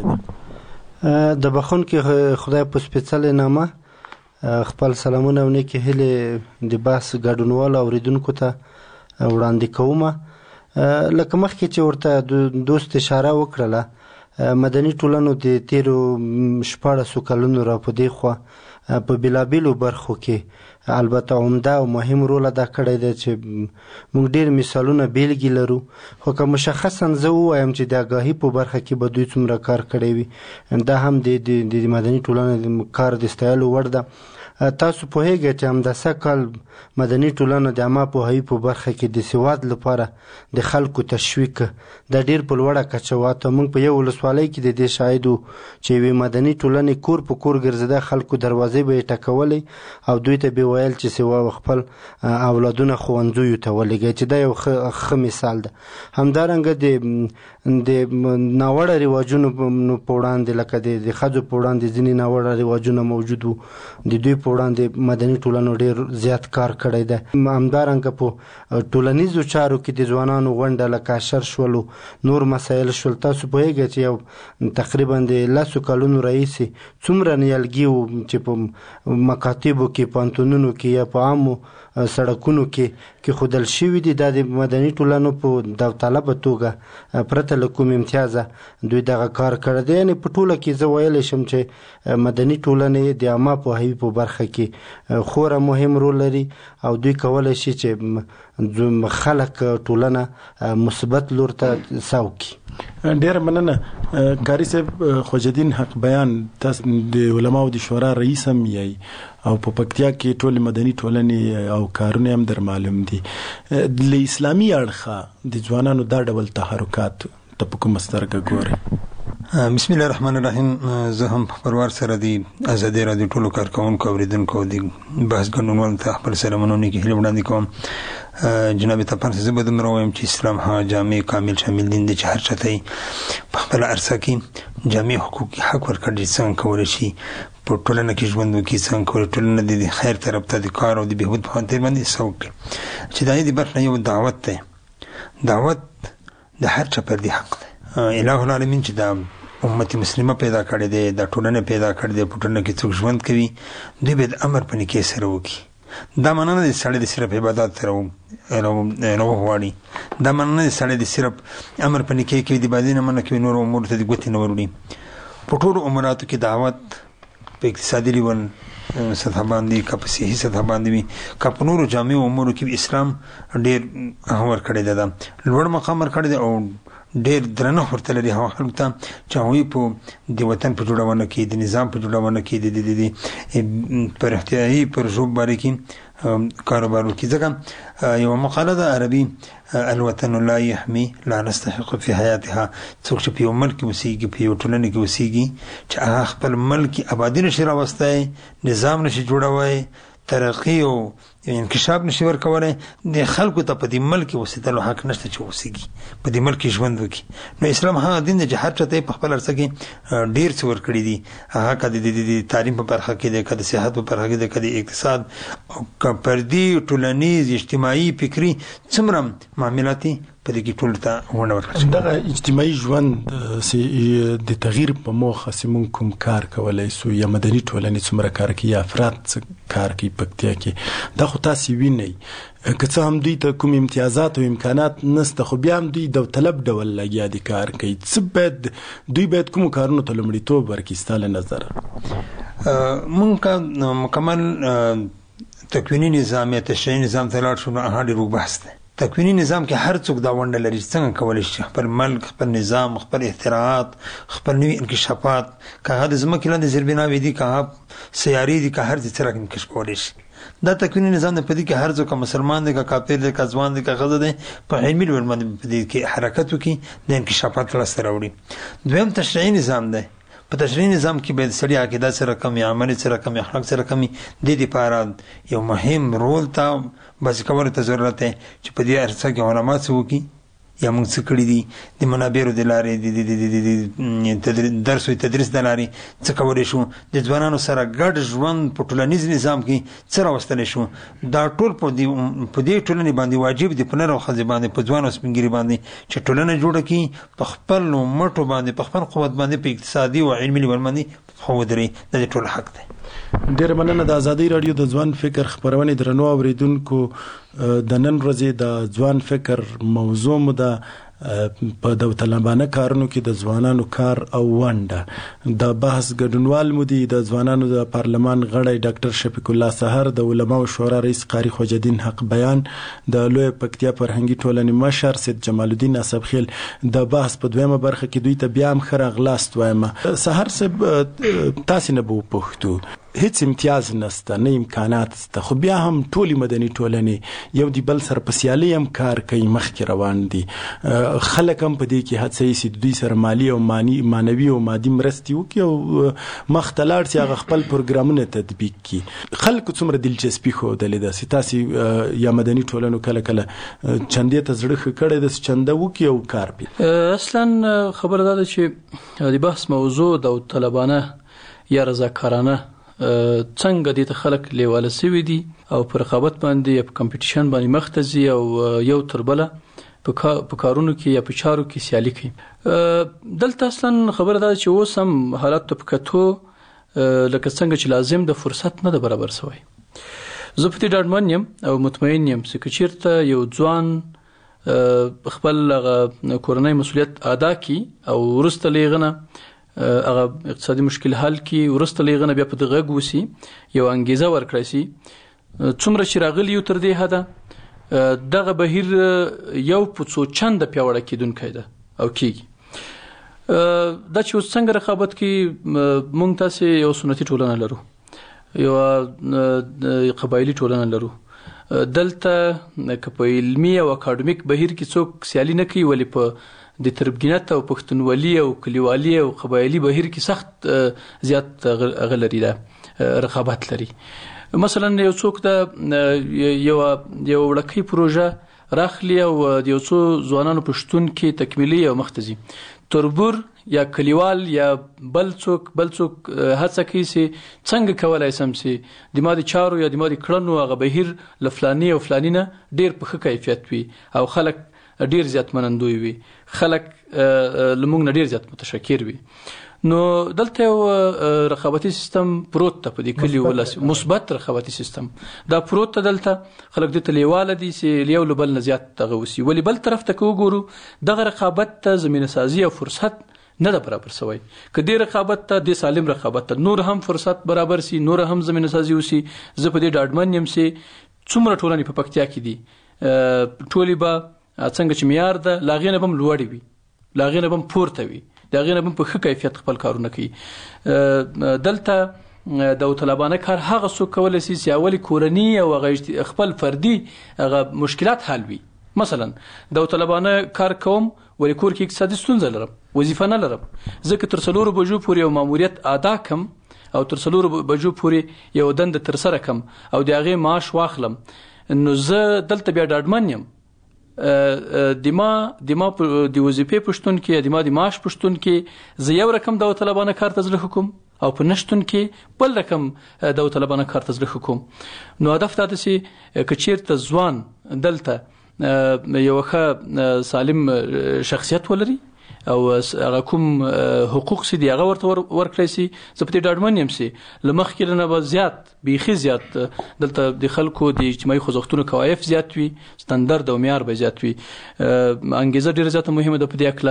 د بخون کې خدای په سپیڅلې نامه خپل سلامونه او نیکې هیلې د بحث ګډونوالو اوریدونکو ته وړاندې کوم لکه مخکې چې ورته دوست اشاره وکړله مدني ټولنو د تیرو 14 کلونو را په دې خوا په بېلابېلو برخو کې البته عمده او مهم رول ادا کړی دی چې موږ ډېر مثالونه بیلګې لرو خو که مشخصا زه ووایم چې د آګاهي په برخه کې به دوی څومره کار کړی وي دا هم د مدني ټولنو کار د ستایلو وړ ده تاسو پوهیږئ چې همداسه کال مدني ټولنه د عامه پوهاوي په برخه کې د سواد لپاره د خلکو تشویق د ډیر په لوړه کچه واته موږ په یو ولسوالۍ کې د دې شاهدو چې وی مدني ټولنې کور په کور ګرځیده خلکو دروازې به ټکولې او دوی ته به ویل چې سوا خپل اولادونه ښوونځیو ته ولېږي چې دا یو ښه مثال ده همدارنګه د ناوړه رواجونو په وړاندې لکه د ښځو په وړاندې ځینې ناوړه رواجونه موجود وو د دوی په وړاندې مدني ټولنو ډېر زیات کار کړی دی همدارنګه په ټولنیزو چارو کې د ځوانانو غونډه لکه اشر شولو نور مسایل شول تاسو پوهیږئ چې یو تقریبا د 10 کلونو راهیسې څومره نیالګي وو چې په مکاتبو کې پوهنتونونو کې یا په عامو سړکونو کې ښودل شوي دي دا د مدني ټولنو په داوطلبه توګه پرته له کوم امتیازه دوی دغه کار کړی دی یعنې په ټوله کې زه ویلی شم چې مدني ټولنې د عامه پوهاوي په برخه کې خورا مهم رول لري او دوی کولی شي چې خلک ټولنه مثبت لور ته سوکي ډیر مننه کاری صاحب خوجدین حق بیان تاسو د علماو د شورا رئیس هم یې او په پکتیا کې ټول مدني ټولنې او کارونه هم در معلوم دي د اسلامي اړخه د ځوانانو دا ډول تحرکات ته په کوم سترګه ګوري بسم الله الرحمن الرحیم زه هم پرور سره د ازادي رادیو ټولو کارکونکو اوریدونکو د بحث ګډونوالو ته خپل سلامونه نیکې هیلې وړاندې کوم جناب تپان زه به دومره وایم چې اسلام ها جامع کامل شامل دین دی چې هر چا ته په خپله عرصه کې جامع حقوقي حق ورکړي څنګه کولی شي په ټولنه کې ژوند وکړي څنګه کولی ټولنه د خیر طرف ته د کار او د بهبود په خاطر باندې څه وکړي چې د هغې د برخه یو دعوت دی دعوت د هر چا پردي حق دی اله العالمین چې دا امت مسلمه پیدا کړی دی دا ټولنه پیدا کړی دی په ټولنه کې څوک ژوند کوي دوی باید امر په نیکۍ سره وکړي دا معنی نه دی سړی د صرف عبادت سره وغواړي دا معنی نه دی سړی د صرف امر په نیکۍ کوي د بادي نه منع کوي نور امورو ته د ګوتې نه وروړي په ټولو اموراتو کې دعوت په اقتصادي لیول سطح باندې که په صحي سطح باندې وي که په نورو جامعو امورو کې اسلام ډېر ورکړی دی دا لوړ مقام ورکړی دی او ډېر درنه ورته لري هغه خلکو ته چې هغوی په د وطن په جوړونه کې د نظام په جوړونه کې د پراختیایي پروژو باره کې کاروبار وکړي ځکه یوه مقاله ده عربي الوطن لا يحمي لا نستحق في حیاتها څوک چې په یو ملک کې اوسېږي په یو ټولنه کې اوسېږي چې هغه خپل ملک آبادي نشي راوستی نظام نشي جوړوی ترقی او انکشاف نشي ورکولای، د خلکو ته په دې ملک اوسېدلو حق نشته چې اوسېږي، په دې ملک ژوند وکړي. نو اسلام هغه دین دی چې هر چاته په خپل ارڅ کې ډیر څه ورکړي دي، هغه که د تعلیم په برخه کې دی، که د صحت په برخه کې دی، که د اقتصاد او که فردي ټولنیز اجتماعي فکري څومره معاملاتي په دې کې ټول ته ونه ورکړي. دغه اجتماعي ژوند د تغییر په موخه سیمون کوم کار کولای سو یا مدني ټولنې څومره کار کوي یا افراد کار کوي پکتیا کې، دا خو تاسو وینئ. که څه هم دوی ته کوم امتیازات او امکانات نسته، خو بیا هم دوی داوطلب ډول لګیا دي کار کوي. دوی باید کوم کارونو ته لومړیتوب ورکړي ستا له نظره؟ مونږ مکمل تکویني نظام یا تشریعي نظام ته لاړ شو، نو هغه ډېر اوږد بحث دی. تکویني نظام کې هر څوک دا ونډه لري چې څنګه کولی شي خپل ملک، خپل نظام، خپل اختراعات، خپل نوي انکشافات، که هغه د ځمکې لاندې زیربناوې دي، که هغه سیارې دي، که هر څه راک انکشاف کولی شي. دا تکویني نظام دی، په دې کې هر څوک مسلمان دی، که کافر دی، که ځوان دی، که ښځه دی، په علمي ډول باندې په دې کې حرکت وکړي، د انکشافات لاسته راوړي. دویم تشریعي نظام دی. په تشریعي نظام کې باید سړي عقیده سره کم یا عمل سره کم یا اخلاق سره کم، د دې لپاره یو مهم رول ته بس کولو ته ضرورت دی چې په دې ارڅه کې علما څه وکړي یا موږ څه کړي دي، د منابرو د لارې، د درس او تدریس د لارې څه کولی شو، د ځوانانو سره ګډ ژوند په ټولنیز نظام کې څه راوستلی شو. دا ټول په دې ټولنې باندې واجب دي، په نر او ښځې باندې، په ځوان او سپین ږیري باندې، چې ټولنه جوړه کړي، په خپل مټو باندې، په خپل قوت باندې، په اقتصادي او علمي لیول باندې خو ودرې. د ټول حق دی. ډېر مننه. د ازادۍ راډیو د ځوان فکر خبرونې درنو اوریدونکو، د نن ورځې د ځوان فکر موضوع مو ده په داوطلبانه کارونو کې د ځوانانو کار او ونډه. د بحث ګډونوال مو دي د ځوانانو د پارلمان غړی ډاکټر شفیق الله سحر، د علماو شورا رئیس قاری خواجه الدین حق بیان، د لوی پکتیا فرهنګي ټولنې مشر سید جمال الدین اسبخیل. د بحث په دویمه برخه کې دوی ته بیا هم ښه راغلاست وایم. سحر صاحب، تاسې نه به وپوښتو، هیڅ امتیاز نسته، نه امکانات سته، خو بیا هم ټولې مدني ټولنې یو د بل سره په سیالۍ هم کار کوي، مخکې روان دي. خلک هم په دې کې هڅوي چې دوی سره مالي او معنوي او مادي مرستې وکړي او مخ ته لاړ چې هغه خپل پروګرامونه تطبیق کړي. خلکو څومره دلچسپي ښودلې ده چې تاسې یا مدني ټولنو کله کله چندې ته زړه ښه کړی ده چې چنده وکړي او کار پرې؟ اصلا خبره دا ده چې د بحث موضوع داوطلبانه یا رضاکارانه څنګه دې ته خلک لیواله سوي دي او په رقابت باندې یا په کمپټیشن باندې مخ ته ځي او یو تر بله په کارونو کې یا په چارو کې سیالي کوي. دلته اصلا خبره ده چې اوس هم حالات ته په کتو لکه څنګه چې لازم د فرصت نه ده برابر شوی. زه په دې ډاډمن یم او مطمئن یم چې که چېرته یو ځوان خپل کورنۍ مسؤلیت ادا کړي او وروسته له هغه نه هغه اقتصادي مشکل حل کی، ورسته لیغنه بیا په دغه غوسی یو انګیزه ورکړی سي، څومره چې راغلی یو تر دې حده دغه بهیر یو په څو چنده پیاوړی کیدونکی ده او کیږي. دا چې اوس څنګه رقابت کی، مونږ تاسې یو سنتي ټولنه لرو، یو قبایلي ټولنه لرو. دلته که په علمي او اکاډمیک بهیر کې څوک سیالي نه کوي، ولې په د تربګنت او پښتونولي او کلیوالي او قبایلي بهیر کې سخت زیات غلري ده، رقابت لري. مثلا یو څوک د یو وړکۍ پروژه راخلي او د یو څو ځوانانو په شتون کې تکمیلي او مختزي تربور یا کلیوال یا بل څوک هڅه کوي چې څنګه کولای سم چې د مادي چارو یا د مادي کړنو هغه بهیر لفلانی او فلانی نه ډیر په ښه کیفیت وي او خلک ډیر زیات منندوی وي، خلک لمونږ نه ډیر زیات متشکر وي. نو دلته یو رقابتي سیستم پروت ته په دې کلي ولس، مثبت رقابتي سیستم دا پروت ته. دلته خلک دې ته لیواله دي چې یو له بل نه زیات دغه وسي، ولې بل طرف ته که وګورو دغه رقابت ته زمینه سازي او فرصت نه ده برابر شوی. که دې رقابت ته، دې سالم رقابت ته نور هم فرصت برابر سي، نور هم زمینه سازي وسي، زه په دې ډاډمن یم چې څومره ټولنې په پکتیا کې دي ټولې به څنګه چې معیار ده له هغې نه به هم لوړې وي، له هغې نه به هم پورته وي، د هغې نه به هم په ښه کیفیت خپل کارونه کوي. دلته داوطلبانه کار هغه څوک کولی شي چې اولې کورني او هغه خپل فردي هغه مشکلات حل وي. مثلا داوطلبانه کار کوم ولې کور کې اقتصادي ستونزه لرم، وظیفه نه لرم، زه که تر 4 بجو پورې یو ماموریت ادا کم او تر 4 بجو پورې یو دند تر سره کم او د هغه معاش واخلم نو زه دلته بیا ډاډمن یم د وظیفې پښتون کې د معاش پښتون کې زه یو رقم داوطلبانه کار ته زړه حکوم او په نشتون کې بل رقم داوطلبانه کار ته زړه حکوم نو هدف دا دی چې کچیرته ځوان دلته یو ښه سالم شخصیت ولري او هغه کوم حقوق سي دی هغه ورته ورکړی سي زه په دې ډاډمن یم سي لمخکې نه به زیات بیخي زیات دلته د خلکو د اجتماعي خوځښتونو کوایف زیات وي ستاندرد او معیار به زیات وي انګیزه ډیره زیاته مهمه ده په دې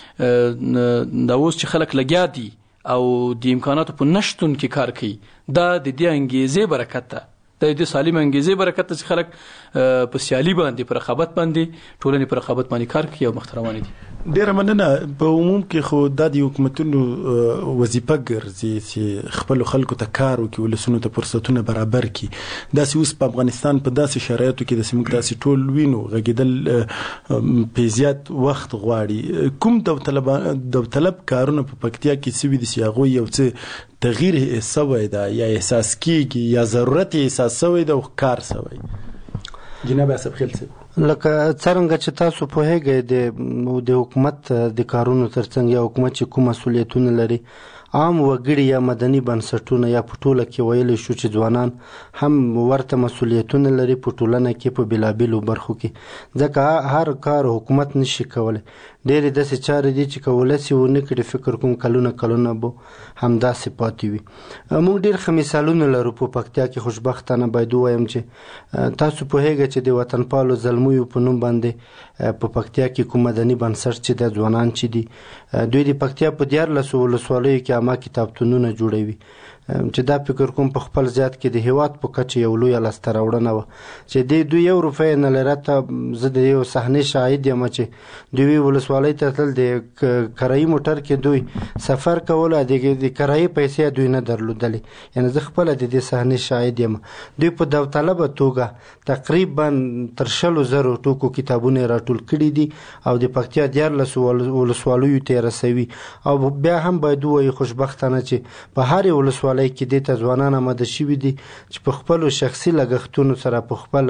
اکله دا اوس چې خلک لګیا دي او د امکاناتو په نشتون کې کار کوي دا د دې انګیزې برکت ده د دې سالم انګیزې برکت چې خلک په سیالي باندې پر رقابت باندې ټولنې پر رقابت باندې کار کوي او مخ روان دي ډیره مننه په عموم کې خو د حکومتونو وظیفه ګرځي چې خپل خلکو ته کار وکړي ولسونو ته فرصتونه برابر کړي داسې اوس په افغانستان په داسې شرایطو کې د سیمه داسې ټول وینو غږیدل په زیات وخت غواړي کوم داوطلب کارونه په پکتیا کې سوي دي چې هغه یو څه تغییر سوی ده یا احساس کیږي یا ضرورت احساس سوی ده او کار سوی جناب اسف خیل صاحب لکه څنګه چې تاسو پوهیږئ د حکومت د کارونو ترڅنګ یا حکومت چې کوم مسولیتونه لري عام وګړي یا مدني بنسټونه یا په ټوله کې ویلی شو چې ځوانان هم ورته مسولیتونه لري په ټولنه کې په بېلابېلو برخو کې ځکه هر کار حکومت نشي کولی ډېرې داسې چارې دي چې که ولس یې ونه کړي فکر کوم کلونه به همداسې پاتې وي موږ ډېر ښه مثالونه لرو په پکتیا کې خوشبختانه باید ووایم چې تاسو پوهیږئ چې د وطنپالو زلمیو په نوم باندې په پکتیا کې کوم مدني بنسټ چې د ځوانان چې دي دوی د پکتیا په 14 ولسوالیو کې عامه کتابتونونه جوړوي چې دا فکر کوم په خپل ذات کې د هیواد په کچه یو لوی لاسته راوړنه وه چې دوی 1 روپۍ نه لري زه د یو صحنې شاهد یم چې دوی ولسوالۍ ته تل د کرایي موټر کې دوی سفر کول د کرایي پیسې دوی نه درلودلې یعنی زه خپل د دې صحنې شاهد یم دوی په داوطلبه توګه تقریبا تر 100,000 ټوکو کتابونه راټول کړي دي او د پکتیا 14 ولسوالیو ته رسوي او بیا هم باید وایي خوشبختانه چې په هر ولسوالۍ کې د ته ځوانان آماده شوي دي چې په خپل شخصي لګښتونو سره په خپل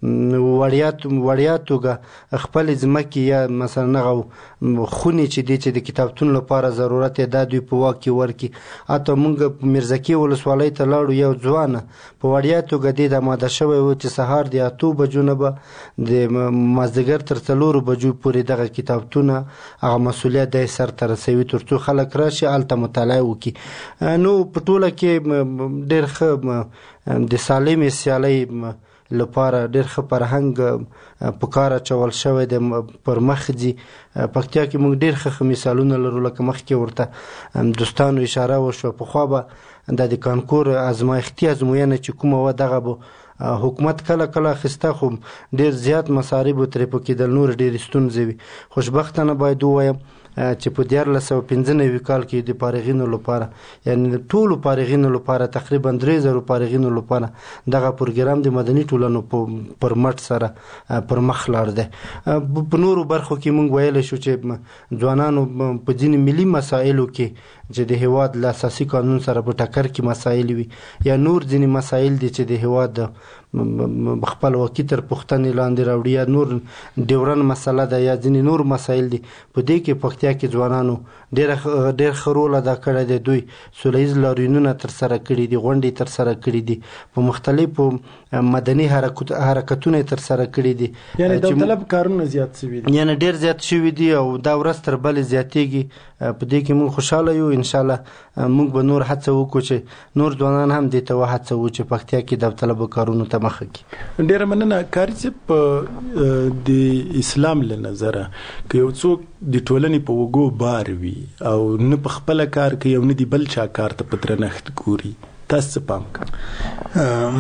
وړیا توګه خپل ځمکې یا مثلا خونې چې دي چې د کتابتون لپاره ضرورت یې دا دوی په واک کې ورکړي حتی موږ میرزکي ولسوالۍ ته لاړو یو ځوانه په وړیا توګه د آماده شوی و چې سهار د 8 بجو نه به د مازدیګر تر 4 بجو پورې دغه کتابتونه هغه مسؤلیت دی سرته رسوي تر څو خلک راشي هلته مطالعه وکړي نو په ټوله کې ډېر ښه د سالمې سیالۍ لپاره ډېر ښه فرهنګ په کار اچول شوی دی پر مخ ځي پکتیا کې موږ ډېر ښه مثالونه لرو لکه مخکې ورته دوستانو اشاره وشوه پخوا به د کانکور ازمایښتي ازموینه چې کومه وه دغه به حکومت کله اخیسته خو ډېر زیات مصارف به ترې په کېدل نور ډېرې ستونزې وي خوشبختانه باید ووایم چې په 1495 کال کې د فارغینو لپاره یعنی ټولو فارغینو لپاره تقریبا 3000 فارغینو لپاره دغه پروګرام د مدني ټولنو پر مټ سره پر مخ لاړ دی په نورو برخو کې موږ ویلی شو چې ځوانانو په ځینې ملي مسایلو کې چې د هیواد له اساسي قانون سره په ټکر کې مسایل وي یا نور ځینې مسایل دي چې د هیواد خپلواکي تر پوښتنې لاندې راوړي یا نور ډیورن مسله ده یا ځینې نور مسایل دي په دې کې پکتیا کې ځوانانو ډېر ښه رول ادا کړی دی دوی سوله ییز لاریونونه ترسره کړي دي غونډې ترسره کړي دي په مختلفو مدني حرکتونه ترسره کړي دي یعنی داوطلب کارونه زیات شوي دي یعنی ډېر زیات شوي دي او دا ورځ تر بلې زیاتېږي په دې کې موږ خوشحاله یو انشاءالله موږ به نور هڅه وکړو چې نور ځوانان هم دې ته وهڅوو چې پکتیا کې داوطلبو کارونو ته مخه کړي ډېره مننه کاري صاحب په د اسلام له نظره که یو څوک د ټولنې په وګو بار وي او نه په خپله کار کوي او نه د بل چا کار ته په درنښت ګوري تاسو څه پام کوئ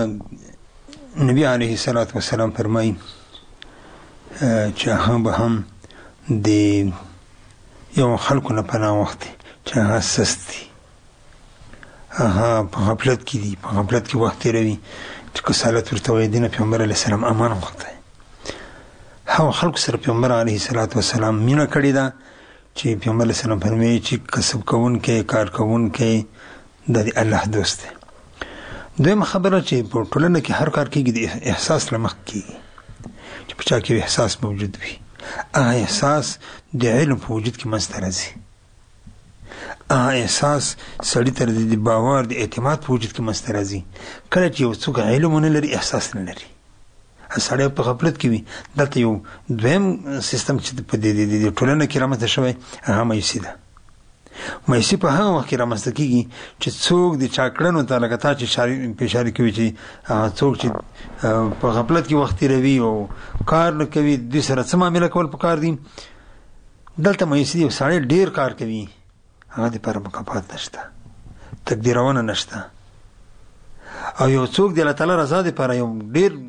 مننه نبی علیه الصلاة والسلام فرمایي چې هغه به هم د یو خلکو نه پناه واخلي چې هغه سست دي هغه په غفلت کې دي په غفلت کې وخت تېروي چې کسالت ورته وایي دینه پیغمبر علیه السلام امان وخت دی هغه خلکو سره پیغمبر علیه الصلاة والسلام مینه کړې ده چې پیغمبر علیه السلام فرمایي چې کسب کوونکی کار کوونکی دا د الله دوست دی. دویمه خبره چې په ټولنه کې هر کار کېږي د احساس له مخ کېږي چې په چا کې احساس موجود وي. هغه احساس د علم په وجود کې منځته راځي. هغه احساس سړي ته د باور د اعتماد په وجود کې منځته راځي. کله چې یو څوک علم ونه لري احساس نه لري سړی په غفلت کې وي. دلته یو دویم سیستم چې په دې ټولنه کې رامنځته شوی هغه مایوسي ده. مایوسي په هغه وخت کې رامنځته کېږي چې څوک د چا کړنو ته لکه تا چې اشاره کوي چې څوک چې په غفلت کې وخت تېروي او کار نه کوي دوی سره څه معامله کول پکار دي. دلته مایوسي یو سړی ډېر کار کوي هغه دپاره مکافات نشته تقدیرونه نشته او یو څوک د الله تعالی رضا دپاره یو ډېر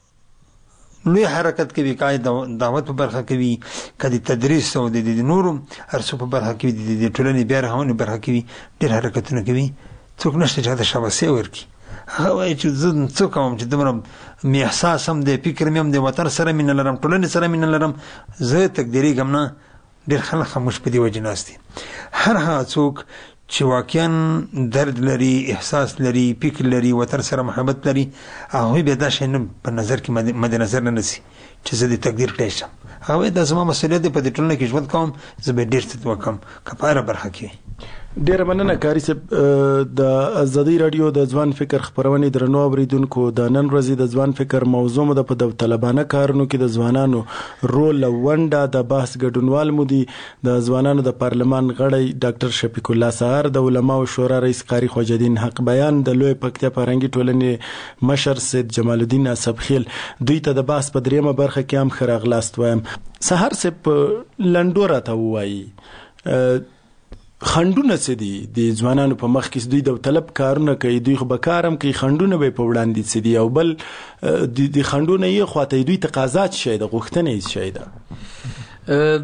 لوی حرکت کوي که دعوت په برخه کوي که د تدریس او د نورو هر څه په برخه کوي د ټولنې بیا رغونې برخه کوي ډېر حرکتونه کوي څوک نشته چې هغه ته شاباسي ورکړي. هغه وایي چې زه څه کوم چې دومره مې احساس هم دی فکر مې هم د وطن سره مینه لرم ټولنې سره مینه لرم زه تقدیریږم نه. ډېر خلک خاموش په دې وجې ناست دي. هر هغه څوک چې واقعا درد لري احساس لري فکر لري وطن سره محبت لري هغوی بیا دا شی نه په نظر کې مد نظر نه نیسي چې زه د تقدیر کړی شم. هغوی دا زما مسؤلیت دی په دې ټولنه کې ژوند کوم زه به ډېر څه وکړم که په هره برخه کې. ډیره مننه کاری صاحب. د ازادي رادیو د ځوان فکر خبرونه درنو اوریدونکو د نن ورځې د ځوان فکر موضوع مو د په داوطلبانه کارونو کې د ځوانانو رول ونډه د بحث ګډونوال مو دي د ځوانانو د پارلمان غړی ډاکټر شفیق الله سهار د علماء شورا رئیس قاری خواجه الدین حق بیان د لوی پکتیا فرهنګي ټولنې مشر سید جمال الدین اسبخیل دوی ته د بحث په دریمه برخه کې هم ښه راغلاست وایم. سهار صاحب لنډو راته ووایي خنډونه څه دي د ځوانانو په مخ کې دوی د طلب کارونه کوي دوی خو به کار هم کوي خنډونه به په وړاندې څه دي او بل د خنډونه یې خواته دوی تقاضا څه شی ده غوښتنه یې څه شی ده؟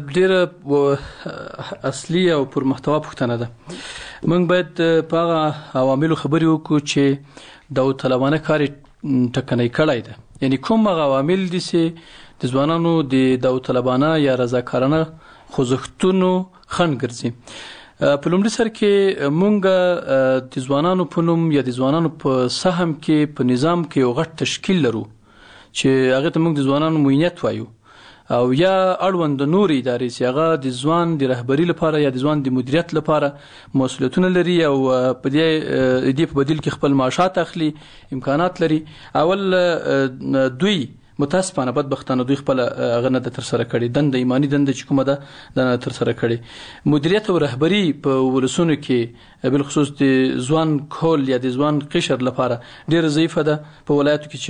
ډېره اصلي او پر محتوا پوښتنه ده. موږ باید په هغه عواملو خبرې وکړو چې داوطلبانه کار یې ټکنی کړی ده. یعنی کوم هغه عوامل دي چې د ځوانانو د داوطلبانه یا رضاکارانه خوځښتونو خنډ ګرځي. په لومړي سر کې مونږ د ځوانانو په نوم یا د ځوانانو په سهم کې په نظام کې یو غټ تشکیل لرو چې هغه ته مونږ د ځوانانو معینیت وایو او یا اړوند نورې ادارې چې هغه د ځوان د رهبري لپاره یا د ځوان د مدیریت لپاره مسؤلیتونه لري او په دې په بدیل کې خپل معاشات اخلي امکانات لري. اول دوی متاسفانه بدبختانه دوی خپل هغه نه تر سره کړي دنده ایمانی دنده چې کومه ده د نه تر سره کړي. مدیریت او رهبري په ولسونو کې بالخصوص د ځوان کول یا د ځوان قشر لپاره ډېر ضعیفه ده. په ولایتو کې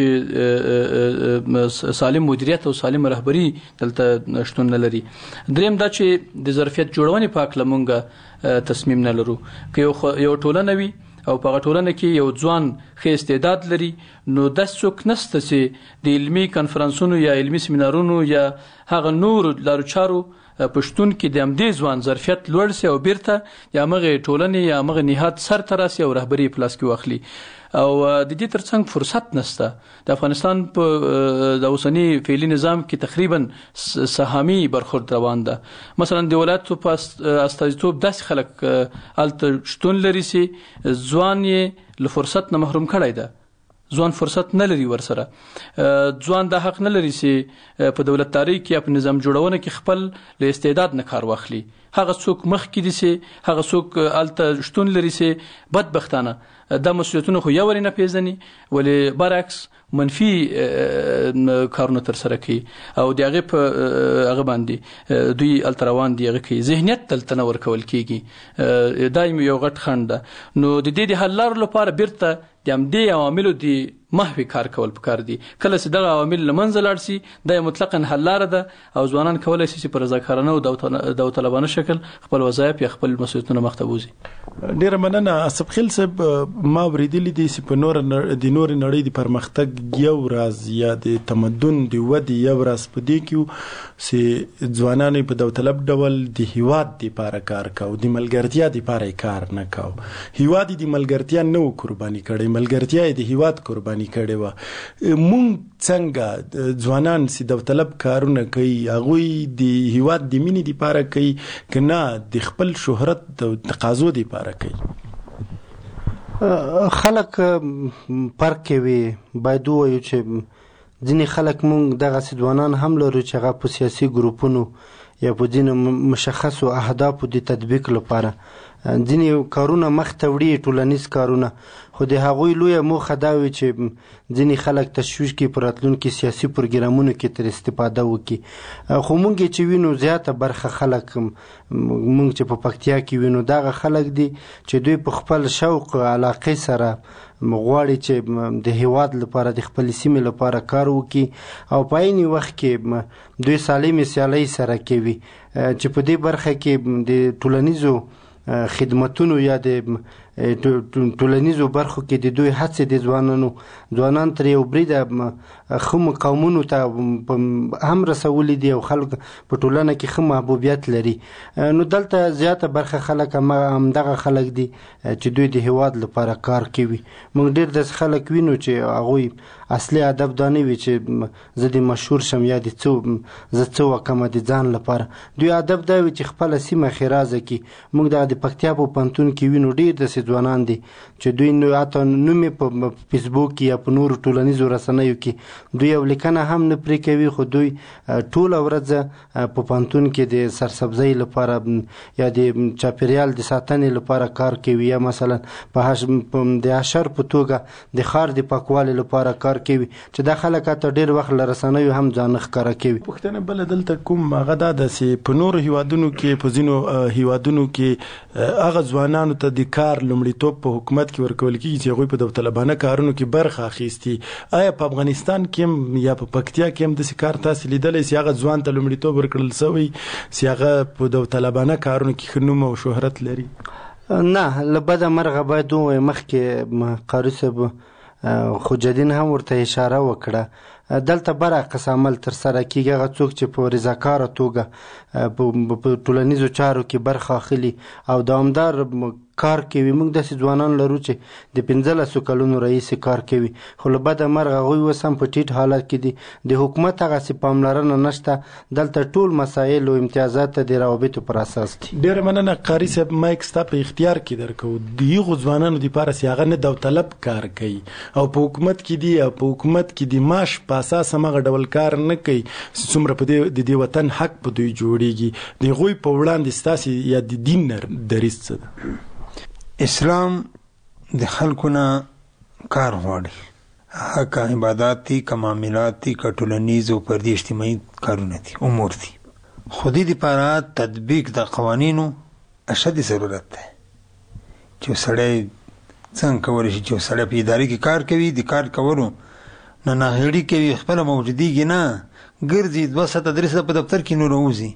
چې سالم مدیریت او سالم رهبري دلته شتون نه لري. دریم دا چې د ظرفیت جوړونې په هکله مونږ تصمیم نه لرو. که یو ټولنه وي او په ټولنه کې یو ځوان ښه استعداد لري نو داسې څوک نشته چې د علمي کنفرانسونو یا علمي سیمینارونو یا هغه نور لارو چارو پښتون کې د همدې ځوان ظرفیت لوړ سي او بیرته یا هغه ټولنې یا هغه نهاد سر ته راسي او رهبري پلاس کې واخلي. او د دې ترڅنګ فرصت نشته. د افغانستان په د اوسنی فعلی نظام کې تقریبا سهامي برخورد روان ده. مثلا د ولایتو په استازیتوب داسې خلک هلته شتون لري چې ځوان یې له فرصت نه محروم کړی ده. ځوان فرصت نه لري ورسره. ځوان دا حق نه لري چې په دولتدارۍ کې یا په نظام جوړونه کې خپل له استعداد نه کار واخلي. هغه څوک مخکې دي چې هغه څوک هلته شتون لري چې بدبختانه دا مسؤلیتونه خو یو نه پیژني ولې برعکس منفي کارونه تر سره کوي او د هغې په هغه باندې دوی هلته روان دي هغه کوي. ذهنیت دلته نه ورکول کېږي. دا یو غټ خنډ ده. نو د دې د حل لارو لپاره بیرته د همدې عواملو د محوي کار کول پکار دي. کله چې دغه عوامل له منځه لاړ شي دا مطلقاً حل لاره ده او ځوانان کولی شي چې په رضاکارانه او داوطلبانه شکل خپل وظایف یا خپل مسؤلیتونه مخته بوځي. ډېره مننه اسبخیل صاحب. ما اورېدلي دي چې په نورې نړۍ د پرمختګ یو راز یا د تمدن د ودې یو راز په دې کې چې ځوانانو په داوطلب ډول د هیواد دپاره کار کوو د ملګرتیا دپاره یې کار نه کوو. هیواد یې د ملګرتیا نه و قرباني کړی ملګرتیا یې د هیواد قرباني کړې وه. مونږ څنګه ځوانان چې داوطلب کارونه کوي هغوی د هیواد د مینې دپاره کوي که نه د خپل شهرت د تقاضو دپاره کوي؟ خلک فرق کوي. باید ووایو چې ځینې خلک مونږ دغسې ځوانان هم لرو چې هغه په سیاسي ګروپونو یا په ځینو مشخصو اهدافو د تطبیق لپاره ځینې کارونه مخ ته وړي، ټولنیز کارونه، خو د هغوی لویه موخه دا وي چې ځینې خلک تشویش کړي په راتلونکي سیاسي پروګرامونو کې تر استفاده وکړي. خو مونږ چې وینو زیاته برخه خلک مونږ چې په پکتیا کې وینو دغه خلک دي چې دوی په خپل شوق علاقې سره غواړي چې د هیواد لپاره د خپل سیمې لپاره کار وکړي او په عین وخت کې دوی سالمې سیالۍ سره کوي چې په دې برخه کې د ټولنیزو خدمتونو یا د ټولنیزو برخو کې د دوی هڅې د ځوانان تر یو بریده ښه مقامونو ته هم رسولي دي او خلک په ټولنه کې ښه محبوبیت لري. نو دلته زیاته برخه خلک همدغه خلک دي چې دوی د هیواد لپاره کار کوي. موږ ډېر داسې خلک وینو چې هغوی اصلي هدف دا نه وي چې زه د مشهور شم یا زه څه وکړم د ځان لپاره. دوی هدف دا وي چې خپله سیمه ښېرازه کړي. موږ دغه د پکتیا په پوهنتون کې وینو ډېر داسې ځوانان دي چې دوی حتی نوم یې په فیسبوک کې یا په نورو ټولنیزو رسنیو کې دوی یو لیکنه هم نه پرې کوي، خو دوی ټوله ورځ په پوهنتون کې د سرسبزۍ لپاره یا د چاپیریال د ساتنې لپاره کار کوي، یا مثلا د حشر په توګه د ښار د پاکوالي لپاره کار کوي چې دا خلک حتی ډېر وخت له رسنیو هم ځان ښکاره کوي. پوښتنه بله دلته کوم هغه دا ده چې په نورو هیوادونو کې په ځینو هیوادونو کې هغه ځوانانو ته د کار لومړیتوب په حکومت کې ورکول کېږي چې هغوی په داوطلبانه کارونو کې برخه اخیستي. آیا په افغانستان کې هم یا په پکتیا کې هم داسې کار تاسې لیدلی چې هغه ځوان ته لومړیتوب ورکړل شوی چې هغه په داوطلبانه کارونو کې ښه نوم او شهرت لري؟ نه، له بده مرغه باید ووایم مخکې قاري صاحب خوجدین هم ورته اشاره وکړه، دلته برعکس عمل ترسره کېږي. هغه څوک چې په رضاکاره توګه په ټولنیزو چارو کې برخه اخلي او دوامدار کار کوي. موږ داسې ځوانان لرو چې د 15 کلونو رئیسې کار کوي، خو له بده مرغه هغوی اوس هم په ټیټ حالت کې دي. د حکومت هغسې پاملرنه نشته. دلته ټول مسایل او امتیازات د روابطو پر اساس دي. ډېره مننه قاري صاحب. مایک ستا په اختیار کې درکو. د هغو ځوانانو دپاره چې هغه نه داوطلب کار کوي او په حکومت کې دي او په حکومت کې د معاش په اساس همغه ډول کار نه کوي، څومره په د دې وطن حق په دوی جوړیږي، د هغوی په وړاندې ستاسې یا د دین دریځ څه ده؟ اسلام د خلکو نه کار غواړي، که عبادات دي، که معاملات دي، که ټولنیز او فردي اجتماعي کارونه دي، امور دي. خو دې دپاره تطبیق د قوانینو اشد ضرورت دی چې سړی څنګه کولی شي چې سړی په ادارې کې کار کوي، د کار کولو نه ناغېړي کوي، خپله موجودېږي نه، ګرځي 2 ساعته 3 ساعته په دفتر کې نور وځي.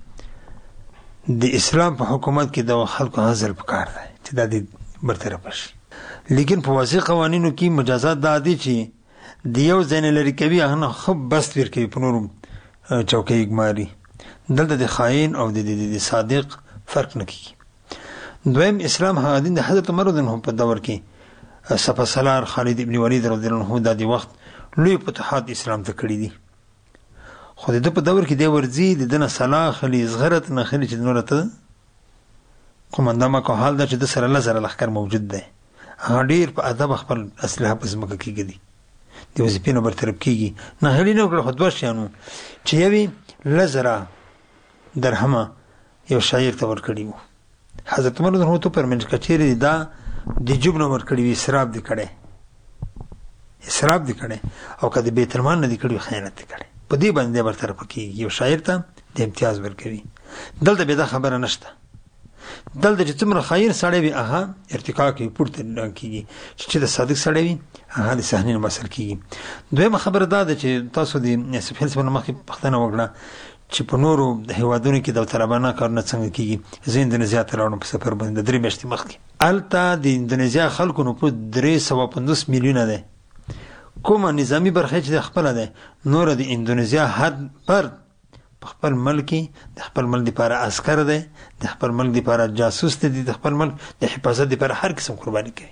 د اسلام په حکومت کې د خلکو عزل پکار دی چې دا دې برطرفه شي. لیکن په واضح قوانینو کې مجازات دا دي چې د یو ځای نه لرې کوي، هغه نه ښه بست ویر کوي په نورو چوکۍ ګماري. دلته د خاین او د صادق فرق نه کېږي. دویم، اسلام هغه دین د حضرت عمر رضی الله عنه په دور کې سپه سالار خالد ابن ولید رضی الله عنه دا د وخت لوی فتوحات اسلام ته کړي دي. خو د ده په دور کې دی ورځي د ده نه سلا اخلي، زغرت نه اخلي چې نوره ته قومنده مکه حال ده چې د سره 1000 لښکر موجود دی. هغه ډېر په ادب خپل اسلحه په ځمکه کې ږدي، د وظیفې نه برطرف کېږي. ناهیلي نه وکړه، خو 2 شیانو چې یوې 1000 درهمه یو شاعر ته ورکړي وو. حضرت عمر رضی الله عنه فرمایي که چېرې دا د جوب نه ورکړي وي، اسراف دې کړی، اسراف دې کړی، او که د بیت المال نه دې کړي وي، خیانت دې کړی. په دې باندې برطرفه کېږي، یو شاعر ته د امتیاز ورکوي. دلته بیا دا خبره نشته. دلته چې څومره خیر سړی وي هغه ارتقا کوي، پورته کېږي، چې د صادق سړی وي هغه د صحنې نه مسل کېږي. دویمه خبره دا ده چې تاسو د سفیل صاحب نه مخکې پوښتنه وکړه چې په نورو هیوادونو کې داوطلبانه کارونه څنګه کېږي. زه اندونیزیا ته لاړم په سفر باندې د 3 میاشتې مخکې. هلته د اندونیزیا خلکو نفوس 350 میلیونه دی. کومه نظامي برخه چې د خپله ده، نوره د اندونیزیا حد پر خپل ملک د خپل ملک لپاره عسکر دی، د خپل ملک لپاره جاسوس دی، د خپل ملک د حفاظت لپاره هر قسم قرباني کوي.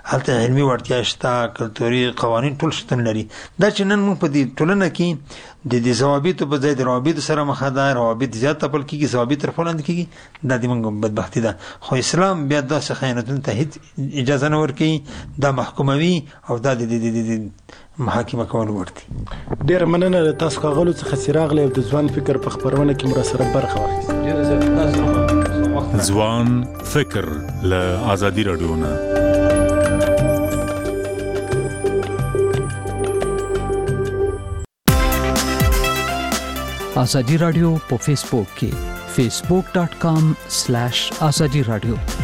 هلته علمي وړتیا شته، کلتوري قوانین ټول شتون لري. دا چې نن موږ په دې ټولنه کې د دې ضوابطو په ځای د روابطو سره مخ ده، روابط زیات تپل کېږي، ضوابط تر وړاندې کېږي، دا د موږ بدبختي ده. خو اسلام بیا داسې خیانتونو ته هیڅ اجازه نه ورکوي، دا محکوموي او دا د محاکمه کول ورته. ډېر مننه تاسو کاغلو څخه سراغلی او د ځوان فکر په خبرونه کې مرسته برخه واخیسته. ځوان فکر له آزادي رادیو نه. آزادی رادیو په فیسبوک کې facebook.com/azadi radio